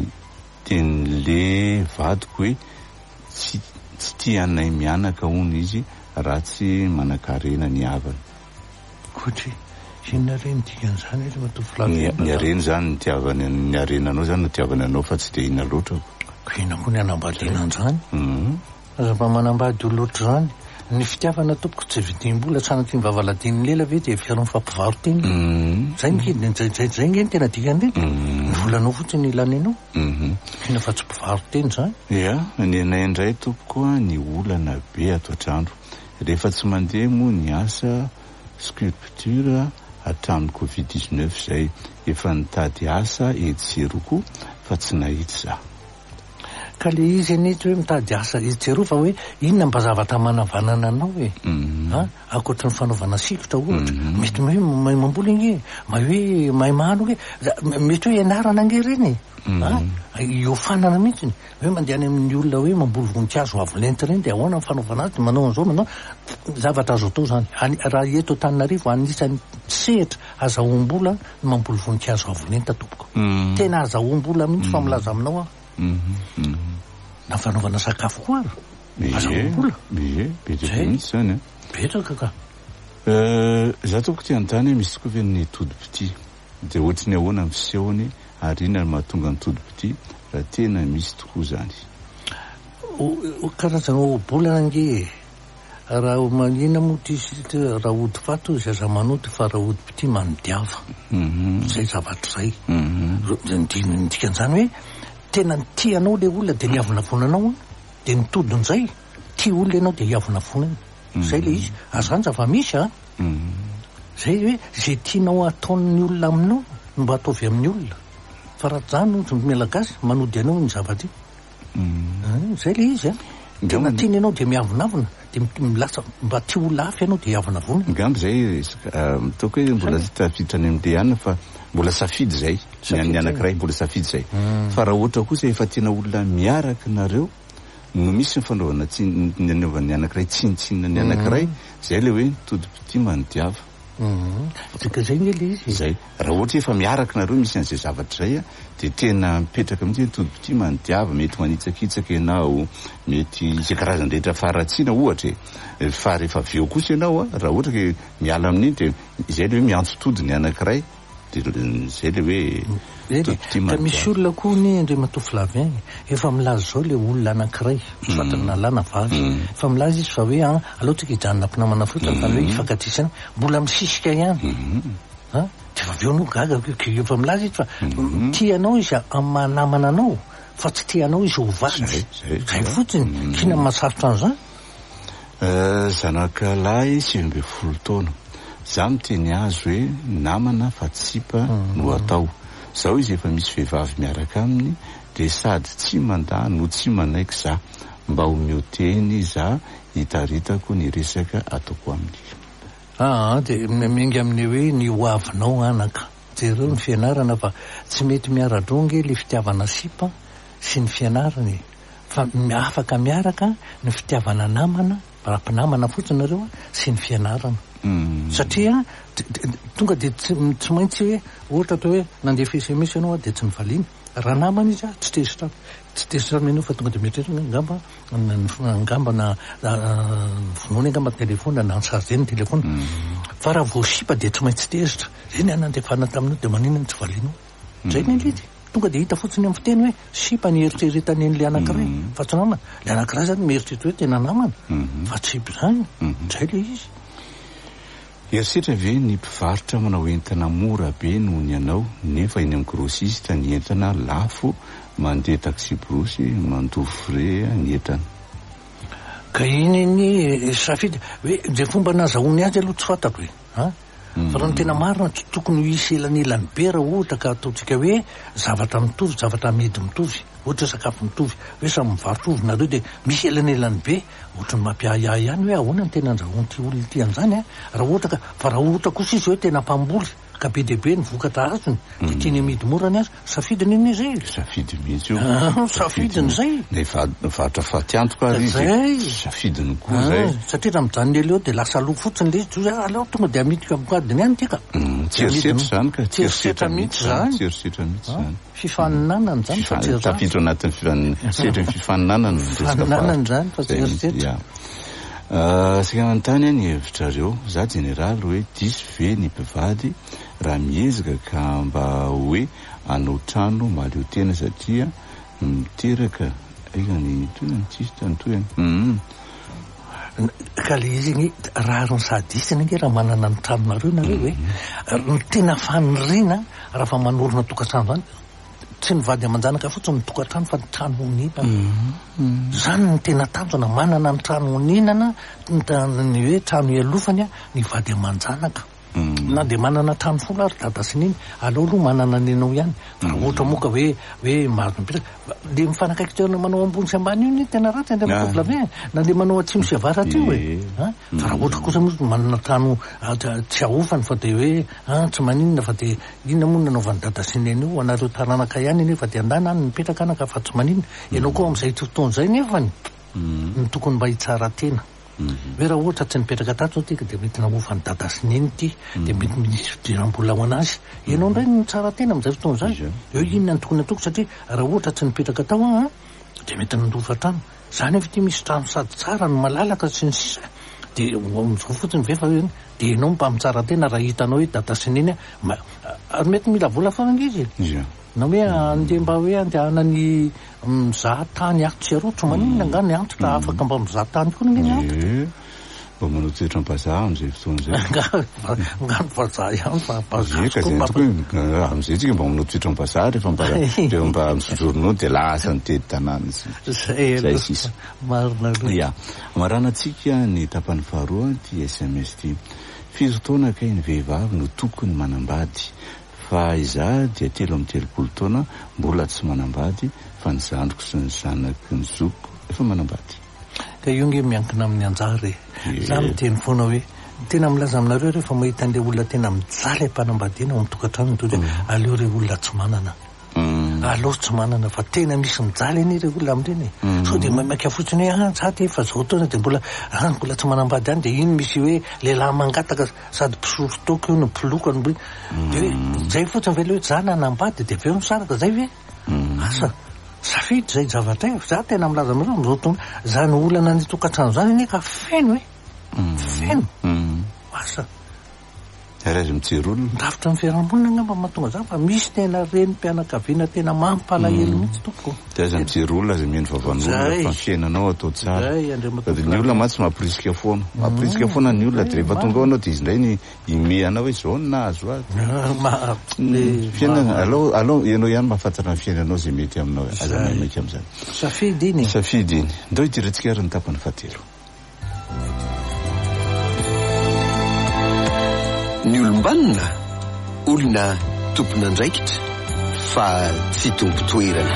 ten'le vadiko hoe tsy tia anay mianaka ony izy raha tsy manakarena ny havany koatry inona reny dikan'izany izy matofilavy ny areny zany nitiavany ny arenanao zany no tiavany anao fa tsy de ina loatra ko ina koa ny anambadiana an'izany aza-mba manambady olo loatra zany ny fitiavana tompoko tsy vidim-bola sanatry ny vavaladiny lela ve de fiarao mifampivaro teny zay ngeny tena dikan'ireny ny volanao fotsiny ilany anao ina fa tsy mpivaro teny zany ia ny anay indray tompokoa ny olana be ato an-trandro rehefa tsy mandeha moa ny asa sculpture hatramin'ny Covid-19 zay efa nitady asa etsero koa fa tsy nahitsy za ka le izy anety hoe mitady asa etsero fa hoe inona mba zavatra manavanana anao e akoatra ny fanaovana sikotra ohatra mety hoe mahay mamboly inge hoe mahay mahano hoe mety hoe ianarana ange reny iofanana mihitsy hoe mandeha any amin'ny olona hoe mamboly voninkazo avo lenta reny de ahoana ny fanaovana azy manao an'izao manao zavatra azo atao zany raha eto Antananarivo anisan'ny sehatra azahoam-bola ny mamboly voninkazo avo lenta tompoko tena azahoam-bola mihitsy fa milaza aminao na fanaovana sakafo koa azahoam-bola mihitsy zany betaka ka za tompoko ty antany misy koa ve ny todi-pity de ohatrany ahoana misehony ary ina ny mahatonga ny todi-pity raha tena misy tokoa zany karazana obolana nge raha manina moa ty raha ody fato zay aza manoty fa raha ody-pity manodiava zay zavatra zay ndikan'izany hoe tena tianao le olona de niavina vonanao de nitodin'izay tia olona ianao de hiavina vonany zay le izy azany zava misy zay hoe zay tianao ataon'ny olona aminao mba ataovy amin'ny olona fa raha zany mialagasy manody anao ny zavaty zay le izy tena tiany ianao de miavinavina de milasa mba tia olona hafa ianao de hiavina vonany ngambo zay toko hoe mbola tafitrany amin'le anina fa mbola safidy zay ny anankiray mbola safidy zay fa raha ohatra kosa efa tena olona miaraka nareo no misy ny fanaovana ny anaovan'ny anankiray tsinitsinina ny anankiray zay le hoe todi-pity manodiava tsika zay ngely izy zay raha ohatra efa miaraka nareo misy an'izay zavatra zay a de tena mipetraka amin'ity todibity manodiava mety manitsakitsaka ianao mety izay karazan-drehetra faratsiana ohatra fa rehefa avy eo kosa ianao a raha ohatra ke miala amin'iny de izay le hoe miantsotodiny anankiray de zay le hoe ka misy olona koa ny Andriamatoa Flavien efa milaza zao le olona anankiray fatana lana vavy fa milaza izy fa hoe aloha hijanona ampinamana fotsiny fa hoe ifankatrisana mbola misisika ihany de fa avy eo no gaga efa milaza izy fa tianao izy amanamana anao fa tsy tianao izy ho vady zay fotsiny kina masarotra an'izany zanakalahy 20 taona za miteny azy hoe namana fa tsipa no atao zao izy efa misy vehivavy miaraka aminy de sady tsy mandany no tsy manaiky za mba homioteny za hitaritako ny resaka ataoko aminy de mengy amin'ny hoe ny hoavinao anaka jereo ny fianarana fa tsy mety miaradronge le fitiavana sipa sy ny fianarany fa afaka miaraka ny fitiavana namana rampinamana fotsiny nareo sy ny fianarana satria tonga de tsy maintsy hoe ohatra atao hoe nandefa SMS ianao de tsy nivaliana raha namana izy tsy tesitra menao fa tonga de mietrerina ngamba na vonoana ngamba telefona na ncharge ny telefona fa raha vao sipa de tsy maintsy tezitra zany nandefanana taminao de maninona tsy valianao zay ny lidy tonga de hita fotsiny amin'ny fiteny hoe sipa ny eritreretany an'le anankiray fa tsy namana le anankiray zany mieritreritra hoe tena namana fa tsy zany zay le izy erisetra ve ny mpivarotra manao entana mora be noho ny anao nefa eny amin'ny grossiste ny entana lafo mandeha taxi brosy mandovy frais ny entana ka iny ny safidy hoe zay fomba nazahoany azy aloha tsy fantako hoe fa raha ny tena marina tsy tokony ho isy elanelany be raha ohatra ka ataontsika hoe zavatra mitovy zavatra medy mitovy ohatra sakafo mitovy hoe samy mivarotra ovy nareo de misy elanelany be ohatra ny mampiahiahy ihany hoe ahoana ny tena andrahoan'ity olona ity an'izany raha ohatra ka fa raha ohatra kosa izy hoe tena mpamboly ka be de be ny vokatra azony de tiany amidy morany azy safidiny iny zay safidy mihitsy io safidiny zay varotra fatiantoka ary izy safidiny koa zay satria raha mijanony elo de lasa lo fotsiny le izy aleo tonga de amidika abokadiny ihany tika tserisetra zany ka tserisetra mihitsy zany fifaninanana zany tafiditra anatin'ny setra ny fifaninanana fifaninanana zany fa tserisetra sika manontany ny hevitrareo za generaly hoe disy ve ny mpivady raha miezaka ka mba hoe anao trano maleo tena satria miteraka ny toyany ka le izy igny rarony sadisiny nge raha manana ny tranonareo nareo hoe ny tena fanirina raha fa manorona tokantrano zany tsy nivady aman-janaka fotsiny ny tokantrano fa ny trano honinana zany ny tena tanjona manana ny trano honinana ny hoe trano ialofany ny vady aman-janaka na de manana trano folo ary dada sy niny aleo aloha manana nenao ihany fa ohatra moka hoe mahazo mipetraka de mifanakaikitreana manao ambony sy ambany io ny tena ratsy Andriamatoa Flavien na le manao atsimo sy avaratra io hoe fa raha ohatra kosa moa manana trano tsy ahofany fa de hoe tsy maninona fa de inona moa nanaovany dada sy neny io anareo taranaka ihany nefa de andana any mipetraka anaka fa tsy maninona ianao koa am'izay fotoana zay nefany ny tokony mba hitsara tena hoe raha ohatra tsy nipetraka tato tika de mety nahofany dada sy neny ity de mety misy fidiram-bola ho anazy ianao ndray ny tsara tena am'izay fotoana zay eo inona ny tokony atoko satria raha ohatra tsy nipetraka tao de mety nandofa trano zany efa ty misy trano sady tsara no malalaka sy ny sisa de zao fotsiny ve fa de ianao mpamitsara tena raha hitanao hoe dada sy neny ary mety mila vola foana izy na hoe andeha mba hoe andehana ny mizaha tany akitsy aroa tsy maninona angano antitra raha afaka mba mizaha tany koa ny antitra mba manao toetra m-bazaha am'izay fotoana zay ngano vazaha ihany fa am'izay tsika mba manao toetra m-bazaha rehefa mba misojorona de lasa ny tedy tanàna zay sisa marina ya maranatsika ny tapany faharoa ty SMS ty firy taona kay ny vehivavy no tokony manambady fa iza dia 3 taona mbola tsy manambady fa ny zandriko sy ny zanaky ny zoko efa manambady ka io nge miankina amin'ny anjara za miteny foana hoe tena milaza aminareo rehefa mahita an'le olona tena mijaly mpanambadiana ao amin'ny tokantrano toy aleo re olona tsy manana aloha tsy manana fa tena misy mijaly any ireo olona am'ireny so de mamaika fotsiny hoe tsate efa zao taona de mbola tsy manambady any de iny misy hoe lehilahy mangataka sady mpisoro toko io no mpilokany de hoe zay fotsiny ve le hoe za nanambady de aveo misaraka zay ve asa safidy zay zavatra za tena milaza am'ireo mizao tona zany olana ny tokantrano zany ine ka feno feno asa raha mijery olona ndavitra ny fiarahamonina ngamba mahatonga zany fa misy tena reny mpianakaviana tena mampalahelo mihitsy tompoko de aza mijery olona aza mino vavan'olona fa fiainanao atao tsara de ny olona matsy mampirisika foana ny olona de rehefa tonga ao anao de izy ndray imeana hoe zao ny nahazo azy fiainana aloha ianao ihany mahafantatra ny fiainanao zay mety aminao aza maimaiky am'zany safidy iny ndao hidirantsika ary ny tapany fahatelo ny olombanina olona tompona andraikitra fa tsy tompo toerana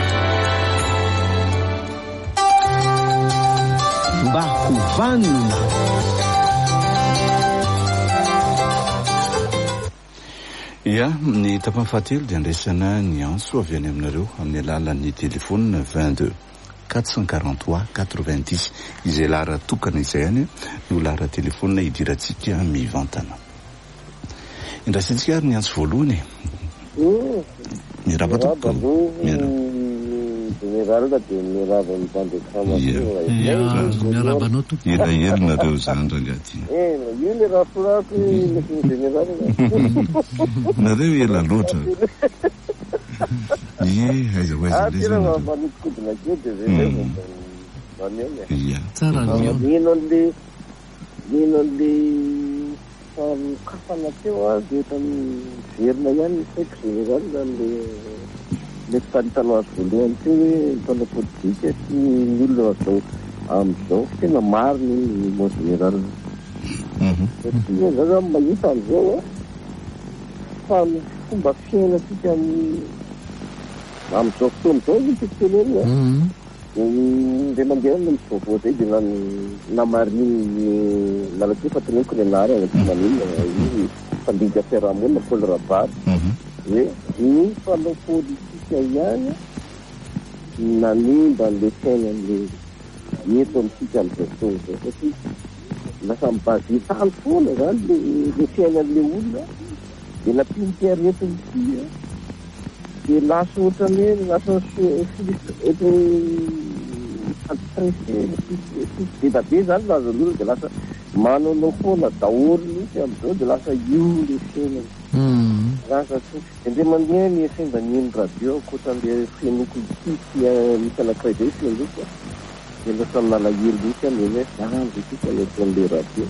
mba hovanina ia ny tapany fahatelo dia andraisana ny anso avy any aminareo amin'ny alalan'ny telefona 22 443 90 izay lara tokana izay any no lara telefona hidirantsika mivantana indraisantsika ary ny antso voalohany mirava tompoko miarabanao tompo elahelinareo zany rangaty nareo ela loatra aiza tsara kafana teo a de verina ihany saiko général zany le fahitana azy voalohany teo hoe mpana politika sy ny olona zao am'izao tena maro ny mo général satria za zany mahita am'izao a fa ny fomba fiainasika am'izao fotoana zao izy titenenina de mandeha ny vaovao zay de namariny nalakeo fa teneniko ny anary agnaty maninona izy fandiga fiarahamonina Paul Rabary hoe ny fanao politika ihany nanimba an'le fiaina an'le eto amitsika am'izao fotoana zao satria lasa mibazy tany foana zany le fiaina an'le olona de nampimpiareto nysia de lasa ohatrany hoe lasa eto be zany lazan'olona de lasa mananao foana daholo mihitsy am'izao de lasa io le fiainany lasa de mandeha ny fenda nino radio akoatran'le fenoko ity misy anankiray zay fendoko de lasa nalahelo mihitsy ameny hoe zany tika ny ataon'le radio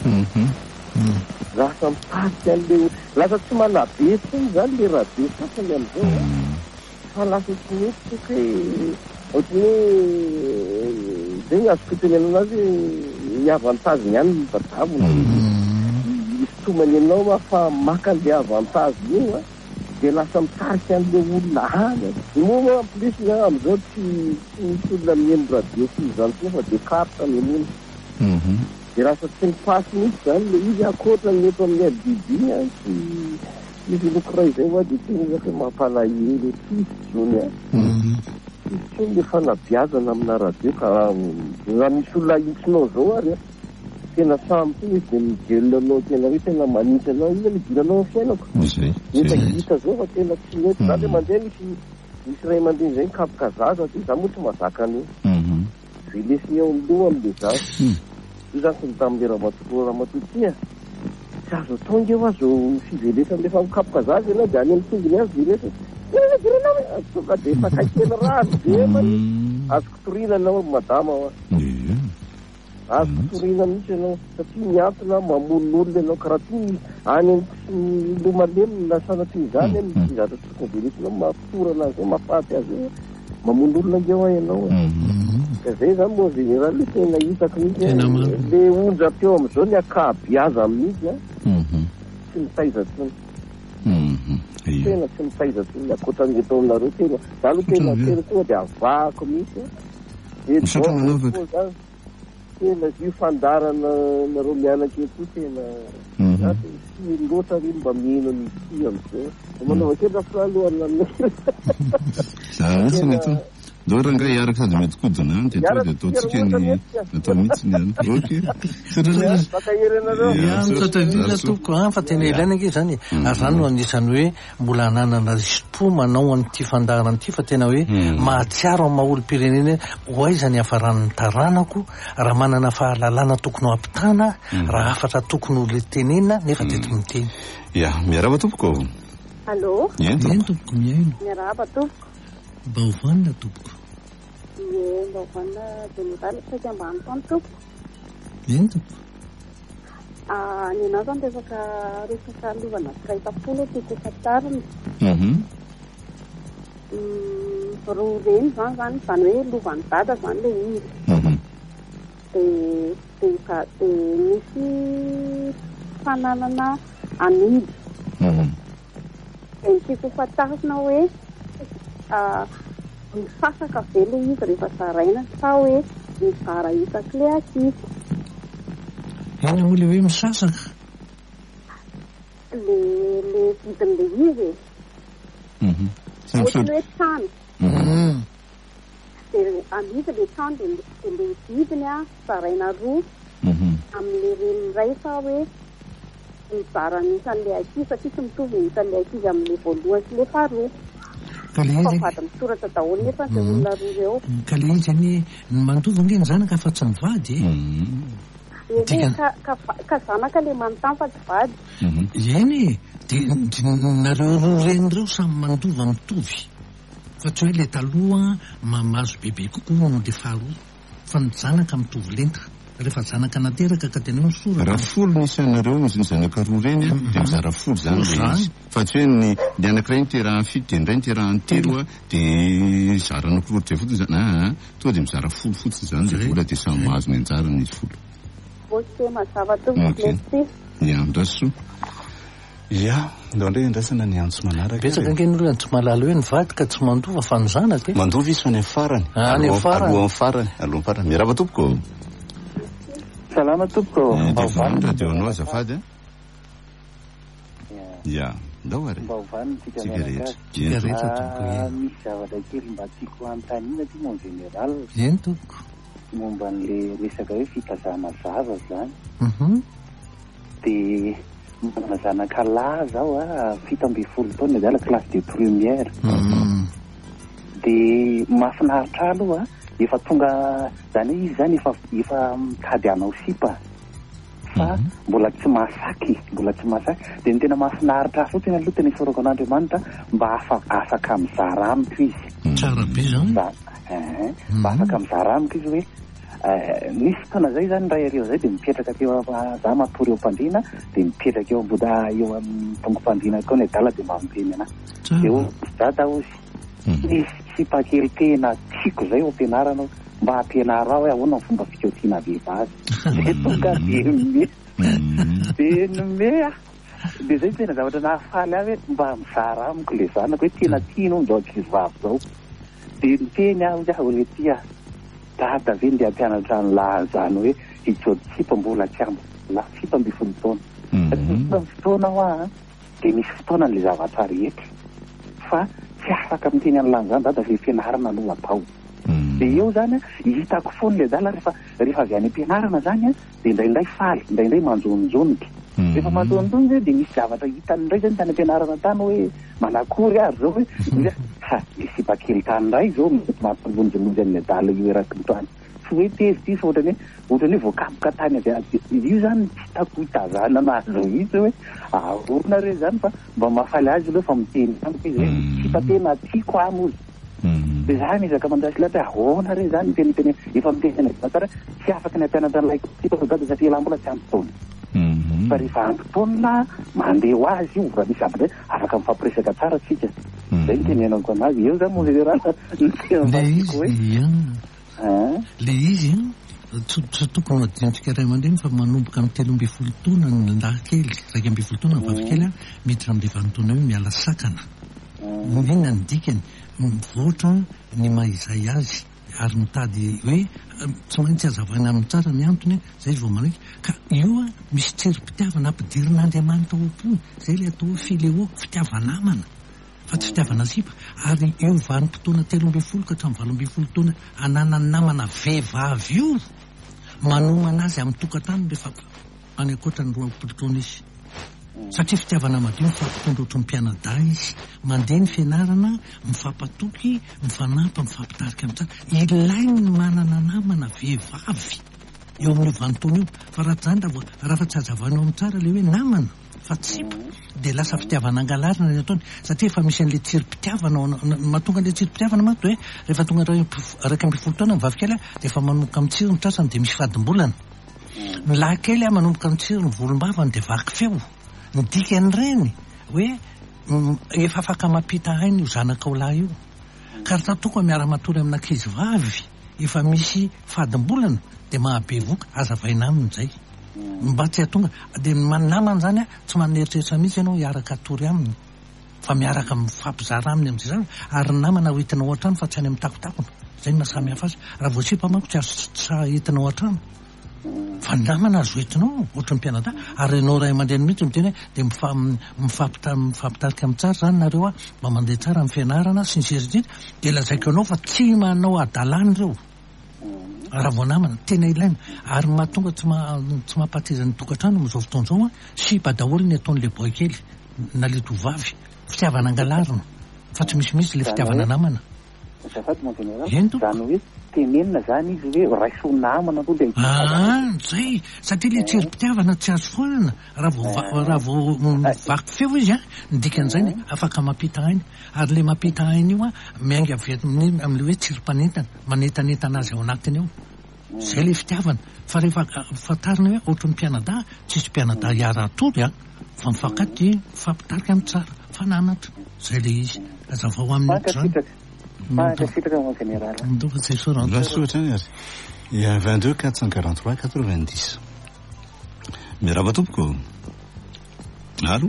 lasa mitarika an'le lasa tsy manabe tsiny zany le radio sasany am'izao fa lasa tsy mety tok hoe ohatrany hoe zay ny azoko tenena anazy ny avantage ihany ny vatavona isotomany anao fa maka an'le avantage io a de lasa mitarika an'le olona any moa plus am'izao tsy misy olona mieno radio sy zany koa fa de carte ny olona de lasa tsy mipasy mihitsy zany le izy akoatra ny eto amin'ny abibi a sy misy lokoray zay hoa de tena zaka mampalahelo tsisy zony tsy le fanabiazana amina radio ka raha misy olona hitsinao zao ary tena samy ty izy de mijelonanao tena hoe tena manitsy anao ina midiranao ny fiainako efa hita zao fa tena tsy mety za le mandeha misy ray mandeha zay nikapoka zaza ty za moa tsy mazaka an'io velesy eo amloha am'le zaza io zany sy nitamin'le ramatotia tsy azo tonga eo azo fivelesa am'le fa mikapoka zaza ianao de any amin'ny tongony azy velesa tonga de fakakely rano de mani azoko torina anao madama ao azoko torina mihitsy anao satria miantona mamon'olona ianao karaha ty any lomaleminy lasana ty zany ny zatra tokony velesina mafitorana azy mafaty azy mamon'olona ngeo ianao zay zany moa général le tena hitako mihitsy le onja teo am'izao ny akabiaza mihitsy tsy mitaiza tsony tena tsy mitaiza tsony akoatran'le taonareo tena za aloha tena tonga de avako mihitsy de tena io fandarana nareo mianaky eto tena loatra ry mba mino ny ty am'izao manao akela fialohany dao rangaha iaraka sady mety kodina de to de ataotsika ny atao mihitsy ny misaotra toko fa tena ilaina ange zany ary zany no anisany hoe mbola ananana rispo manao an'ity fandarana ity fa tena hoe mahatsiaro amin'ny maha-olo-pirenena ho aizany hafaran'ny taranako raha manana fahalalana tokony ho ampitana raha afatra tokony ho le tenena nefa teto miteny miaraba tompoko allo tompoko miaino miaraba tompoko baovanina tompoko baovanina général saika ambany tany tompoko eny tompoko ninao zany resaka lovana firaitapolo tiako fatariny roa reny zany hoe lovan'ny dada zany le izy de misy fananana amidy de tiako fatarina hoe misasaka ve le izy rehefa zaraina sa hoe mizara isaky le akizy eny ole hoe misasaka le vidin'le izy ohatry hoe trano de amidy le trano de le vidiny zaraina roa amin'le reniray sa hoe mizara nisan'le akizy satria tsy mitovy nisan'le akizy amin'le voalohany sy le faharoa favady misoratra daholo nefa ze olona roa reo ka le izy any manontova nge ny zanaka fa tsy mivady ka zanaka le manontany fa tsy vady eny de nareo roa reny reo samy mandova mitovy fa tsy hoe le taloha mahazo bebe kokoa no le faharoa fa ny zanaka mitovy lenta rehefa zanaka nateraka ka tena misoratra raha folo nisy anareo ny zanaka roa reny de mizara folo zany le izy fa tsy hoe ny anankiray niterahan'ny fito de ndray niterahan'ny telo de zarana korotry fotsiny zany to de mizara folo fotsiny zany le vola de samy mahazo ny anjarany izy folo mazava tompoko andraso ndao ndray andrasana ny antso manaraka betsaka angen'olo antso malala hoe nivady ka tsy mandova fa ny zanaka mandova izy fa ny farany alohan'ny farany miaraba tompoko salama tompoko radionao azafady ndao ary tsika rehetra misy zavatra kely mba tiako antanina ty mon général eny tompoko momba n'le resaka hoe fitazana zava zany de mana zanaka lahy zao 17 taona zala classe de première de mahafinaritra aloha efa tonga zany hoe izy zany efa mitady anao sipa fa mbola tsy masaky de ny tena mahafinaritra fotsiny aloha tena isorako an'Andriamanitra mba afaka mizara amiko izy tsara be zany mba afaka mizara amiko izy hoe nisy fotoana zay zany ray ariva zay de mipetraka teo za matory eo am-pandriana de mipetraka eo amboda eo amin'ny tongo-pandriana kao ny dala de mamiteny ana eo dada ozy nisy sipakely tena tiako zay ampianaranao mba ampianara hoe ahoana ny fomba fikaotiana vehivavy de tonga de nomea de zay tena zavatra nahafaly ahy hoe mba mizara amiko le zanako hoe tena tianao nzao ankizy vavy zao de niteny aho hoe tia dada ve nde ampianatra ny lahy zany hoe hijotsipa mbola tsy ambola 17 taona fotoana ho de misy fotoana n'le zavatra rehetra fa tsy afaka miteny an'lany zany dada le fianarana no atao de eo zany hitako foany le dala rehefa avy any ampianarana zany de indraindray faly indraindray manjonijoniky rehefa manjonijony de misy zavatra hitany indray zany tany ampianarana tany hoe manakory ary zao hoe le sipakely tany ndray zao mampilonjolonjy amin'ny dala io eraky tany tsy hoe tezy fa ohatrany hoe voakaboka tany avy io zany tsy hitako hitazana nazo izy hoe ahorona re zany fa mba mahafaly azy le fa miteny amiko izy hoe sipa tena tiako amozy de zany izaka mandrasy laty ahoana re zany miteny efa miteny atara tsy afaka ny ampianatra an'ilay sipa dada satria lahy mbola tsy ampy taona fa rehefa ampy taona mandeha ho azy io raha misy zavatra afaka mifampiresaka tsara tsika zay nitenenako anazy eo zany mon général le izy tsy tokony adintsika ray aman-dreny fa manomboka amin'ny 13 taona ny lahy kely 12 taona ny vavikely miditra amin'ny 20 taona hoe miala sakana inona ny dikany mivoatra ny mahizay azy ary mitady hoe tsy maintsy azavaina amin'ny tsara ny antony zay vao manaiky ka io a misy tsirim-pitiavana ampidirin'Andriamanitra ompony zay le atao hoe fileo fitiavanamana fa tsy fitiavana sipa ary eo vanim-potoana 13 ka hatramin'ny 20 taona ananany namana vehivavy io manomana azy amin'ny tokantany rehefa any ankoatra ny 20 taona izy satria fitiavana madio mifampitondra ohatry ny mpianada izy mandeha ny fianarana mifampatoky mifanampy mifampitarika amin'tsara ilainy ny manana namana vehivavy eo amin'ny vanim-taona io fa raha zany raha tsy hazavainao amin'ny tsara le hoe namana fa tsipa dia lasa fitiavana angalarina ny ataony satria efa misy an'le tsirim-pitiavana mahatonga an'le tsirim-pitiavana mato hoe rehefa tonga raika ambin'ny folo taona mivavykely dia efa manomboka amin'ny tsiro ny trasany dia misy fadimbolana ny lahy-kely manomboka amin'ny tsiro ny volombavany dia vaky feo ny dikan'ireny hoe efa afaka mampita ainy io zanakao lahy io ka raha toko miara-matory amin'ny ankizy vavy efa misy fadimbolana dia mahabe voka azavaina aminy zay mba tsy atonga dia manamana zany a tsy maneritreretra mihitsy ianao hiaraka atory aminy fa miaraka mifampizara aminy amin'izay zany ary namana hoentinao an-trano fa tsy any amin'ny takotakona zay no mahasamy hafa azy raha vao sipa manko tsy entinao an-trano fa namana azo entinao ohatry ny mpianada ary ianao ray aman-dreny mihitsy miteny dia mifampitarika amin'ny tsara zany nareo a mba mandeha tsara amin'ny fianarana sy ny sirindrindra dia lazaiko anao fa tsy manao adalany ireo raha vao namana tena ilaina ary mahatonga tsy mampatiza ny tokantrano amin'izao fotoana izao a sipa daholo ny ataon'le boy kely na le tovavy fitiavana angalarina fa tsy misy le fitiavana namana zany hoe tenenina zany izy hoe raiso namana zay satria le tsirim-pitiavana tsy azo foanana raha vao vaky feo izy a ny dikan'izay afaka mampita ainy ary le mampita ainy io a miainga avy amin'le hoe tsirim-panentana manentanentana azy ao anatiny ao zay le fitiavana fa rehefa fatarina hoe ohatry ny mpianada tsisy mpianada hiara atory a fa mifakaty mifampitarika amin'ny tsara fananatra zay le izy azavao amin'ny zany Lasotra ny azy. Il y a 22 443 90. Mirava tompoko. Allô?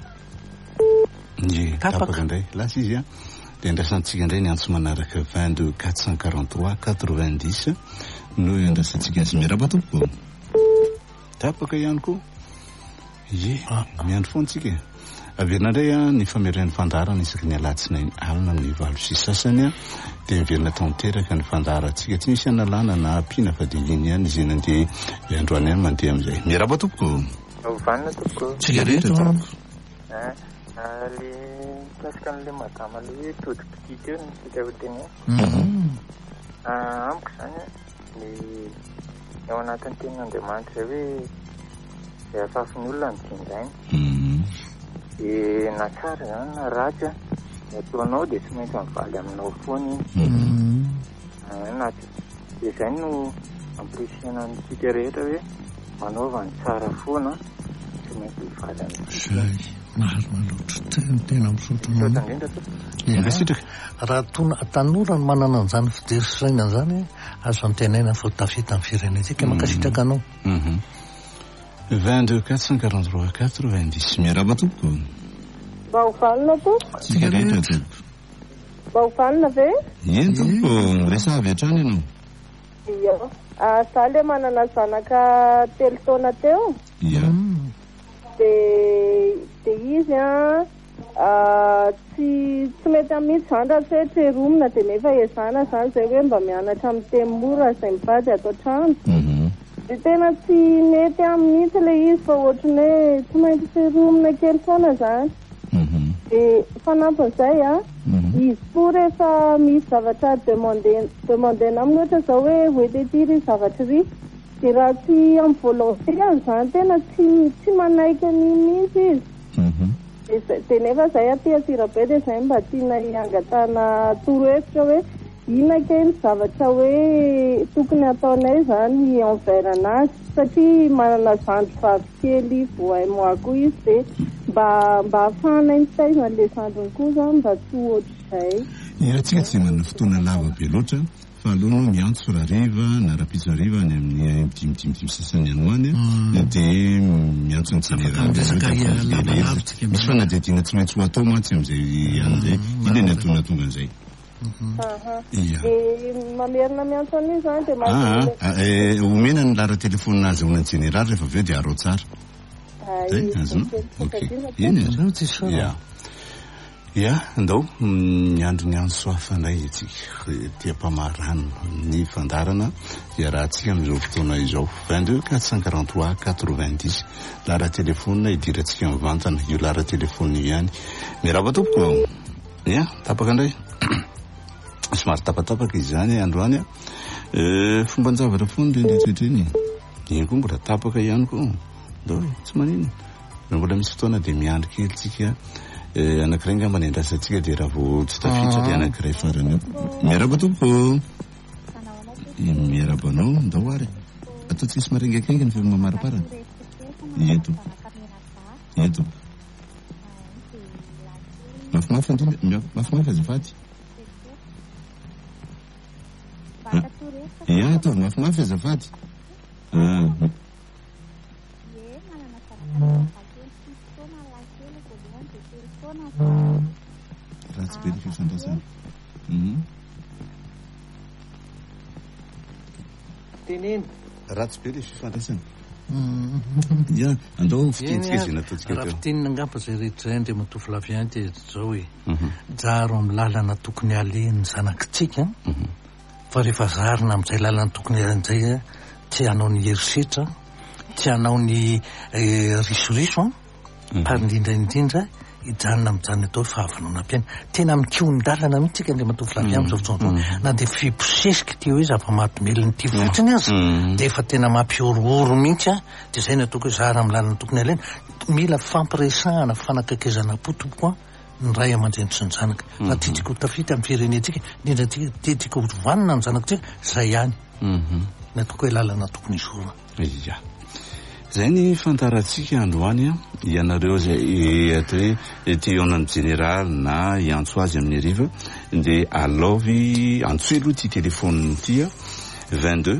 Ye, tapaka indray. Lasa izy a. Dia andrasantsika indray ny antso manaraka 22 443 90 no andrasantsika azy. Mirava tompoko. Tapaka ihany koa. Ye, miandro foantsika. Averina indray a ny fameren'ny fandarana isaky ny alatsinainy alina amin'ny valo sy sasany a dia averina tao miteraka ny fandarantsika tsy misy analana na ampiana fa dia iny ihany izy nandeha androany ihany mandeha amin'izay. Miaraba tompoko. Vanina tompoko. Tsika rehetra tompoko. Le klasika an'le madama le hoe tody petite eo ny sika ho teny amiko zany le ao anatin'ny tenin'Andriamanitra hoe zay afafin'ny olona ny dinjainy dia na tsara zany na ratsy a ny ataonao dia tsy maintsy mivaly aminao foana iny natsy dia izay no ampirisiana ny tsika rehetra hoe manaova ny tsara foana tsy maintsy mivaly amin'izay maromaloatra tena misotra raha tanora no manana an'izany fiderisaina zany azo antenaina fa tafita amin'ny firenetsika mankasitraka anao 22 443 90 miaraba tompoko. Mba ho valina to? Tsika rehetra tompoko. Mba ho valina ve? Eny tompoko, resa avy hatrany ianao. Ia. Zaho le manana zanaka 3 taona teo. Ia. Dia izy tsy mety amin'itsy zany raha tsy hoe treromina dia nefa ezana zany zay hoe mba mianatra amin'ny teny mora izay mivady ato an-trano. Dia tena tsy mety amin'itsy ilay izy fa ohatrany hoe tsy maintsy treromina kely foana zany. Dia fanampin'izay izy koa rehefa misy zavatra demandena aminy ohatra izao hoe hoetetiry zavatra ry dia raha tsy amin'ny volontéany zany tena tsy manaiky an'iny mihitsy izy. Dia nefa izay aty Antsirabe dia izay mba tiana hiangatana torohevitra hoe inona kely zavatra hoe tokony ataonay zany envers anazy satria manana zandry vavy kely voay moako izy dia mba ahafahana mitaizina an'ilay zandriny koa zany mba tsy ohatr'izay. Irahantsika tsy manana fotoana lava be loatra fa aloha no miantso rariva na rapitso hariva any amin'ny 5 sasany anoany dia miantso ny misy fanadihadiana tsy maintsy ho atao mantsy amin'izay an'izay iny ny tonga an'izay. ia mamerina miantso an'io zany dia omena ny lara telefonina azy ona général rehefa aveo dia arao tsara zay azona iny ia andao ny andro ny andro soafandray itsika tia-pamarano ny fandarana dia raha tsika amin'izao fotoana izao 22 443 90 lara telefonina idirantsika mivantana io lara telefonina ihany mirava tompoko ia tapaka indray somary tapatapaka izy zany androany fomba njavatra foana ndrendretretra iny iny koa mbola tapaka ihany koa ndao tsy manino mbola misy fotoana dia miandry kely tsika anankiray nga manendrasantsika dia raha vao tsy tafitra dia anankiray farany eo miaraba tompoko miarabanao ndao ary atao tsisy marengakenga ny fa mamaraparana eto mafimafy indrindra mafimafy azafady ia atao mafimafy azafady ratsy be ny fifandraisana teneny ratsy be le fifandraisana ia andao fitinitikazena ataotsika raha fitinina angamba zay rehetra zay ndre matofy lavianty zao hoe jaro amin'ny lalana tokony aleny zanakitsika fa rehefa zarina amin'izay lalana tokony alan'izay tsy hanao ny herisetra tsy hanao ny risoriso ary indrindraindrindra ijanona mijanona atao fa avanao nampiaina tena mikionydalana mihitsika ndre matofy lavy am'izao fotoana na dia fiposesika ty hoe zava-mahadomeliny ty fotsiny azy dia efa tena mampiorooro mihitsy dia zay ny ataoko hoe zara amin'ny lalana tokony alena mila fampiresahana fanakakezana potopoa ny ray aman-dreny sy ny zanaka fa tiatsika ho tafita amin'ny firenetsika indrindratsika tiatsika ho vanina ny zanakitsika zay ihany ny ataoko hoe lalana tokony izorona ia zay ny fantarantsika androany ianareo zay atao hoe teonany général na iantso azy amin'ny ariva dia alaovy antsoy aloha ty telefôniny ity 22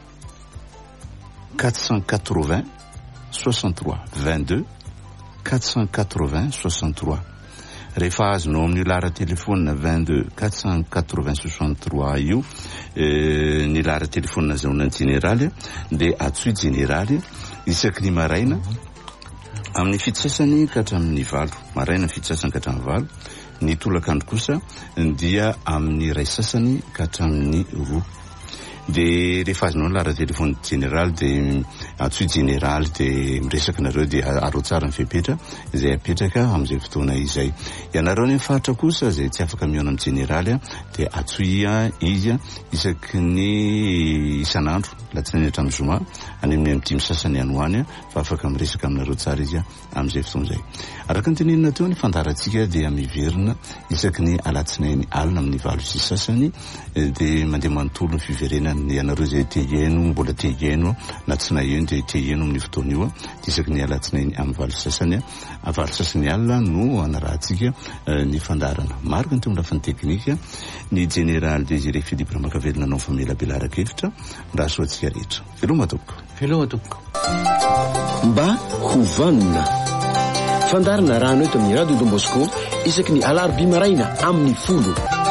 480 63 22 480 63 rehefa azonao amin'ny lara telefonina 22 480 63 io ny lara telefonina zaonany généraly dia atsoy généraly isaky ny maraina amin'ny fitsasany ka hatramin'ny valo maraina fitsasany ka hatramin'ny valo ny tolakandro kosa dia amin'ny ray sasany ka hatramin'ny roa dia rehefa azonao ny lara telefony général dia atsoy général dia miresaka nareo dia arao tsara ny fepetra izay apetraka amin'izay fotoana izay ianareo ny faritra kosa zay tsy afaka miona amin'ny généraly dia atsoy izy isaky ny isan'andro latsinainy hatramin'ny zoma any amin'ny dimy sasany anoany fa afaka miresaka aminareo tsara izy amin'izay fotoana izay araka ny tenenina teo ny fandarantsika dia miverina isaky ny alatsinainy alina amin'ny valo sy sasany dia mandeha manontolo ny fiverenany ianareo zay teheno mbola teheno na tsy naheno dia teheno amin'ny fotoana io dia isaky ny alatsinainy amin'ny valo sasany valo sasany alina no anarahantsika ny fandarana marika ny teo lafa ny teknika ny général Désiré Philippe Ramakavelona anao famelabelaraka hevitra raha soatsika rehetra veloma tompoko mba hovanona fandarana raha anao eto amin'ny radio Don Bosco isaky ny alarobia maraina amin'ny 10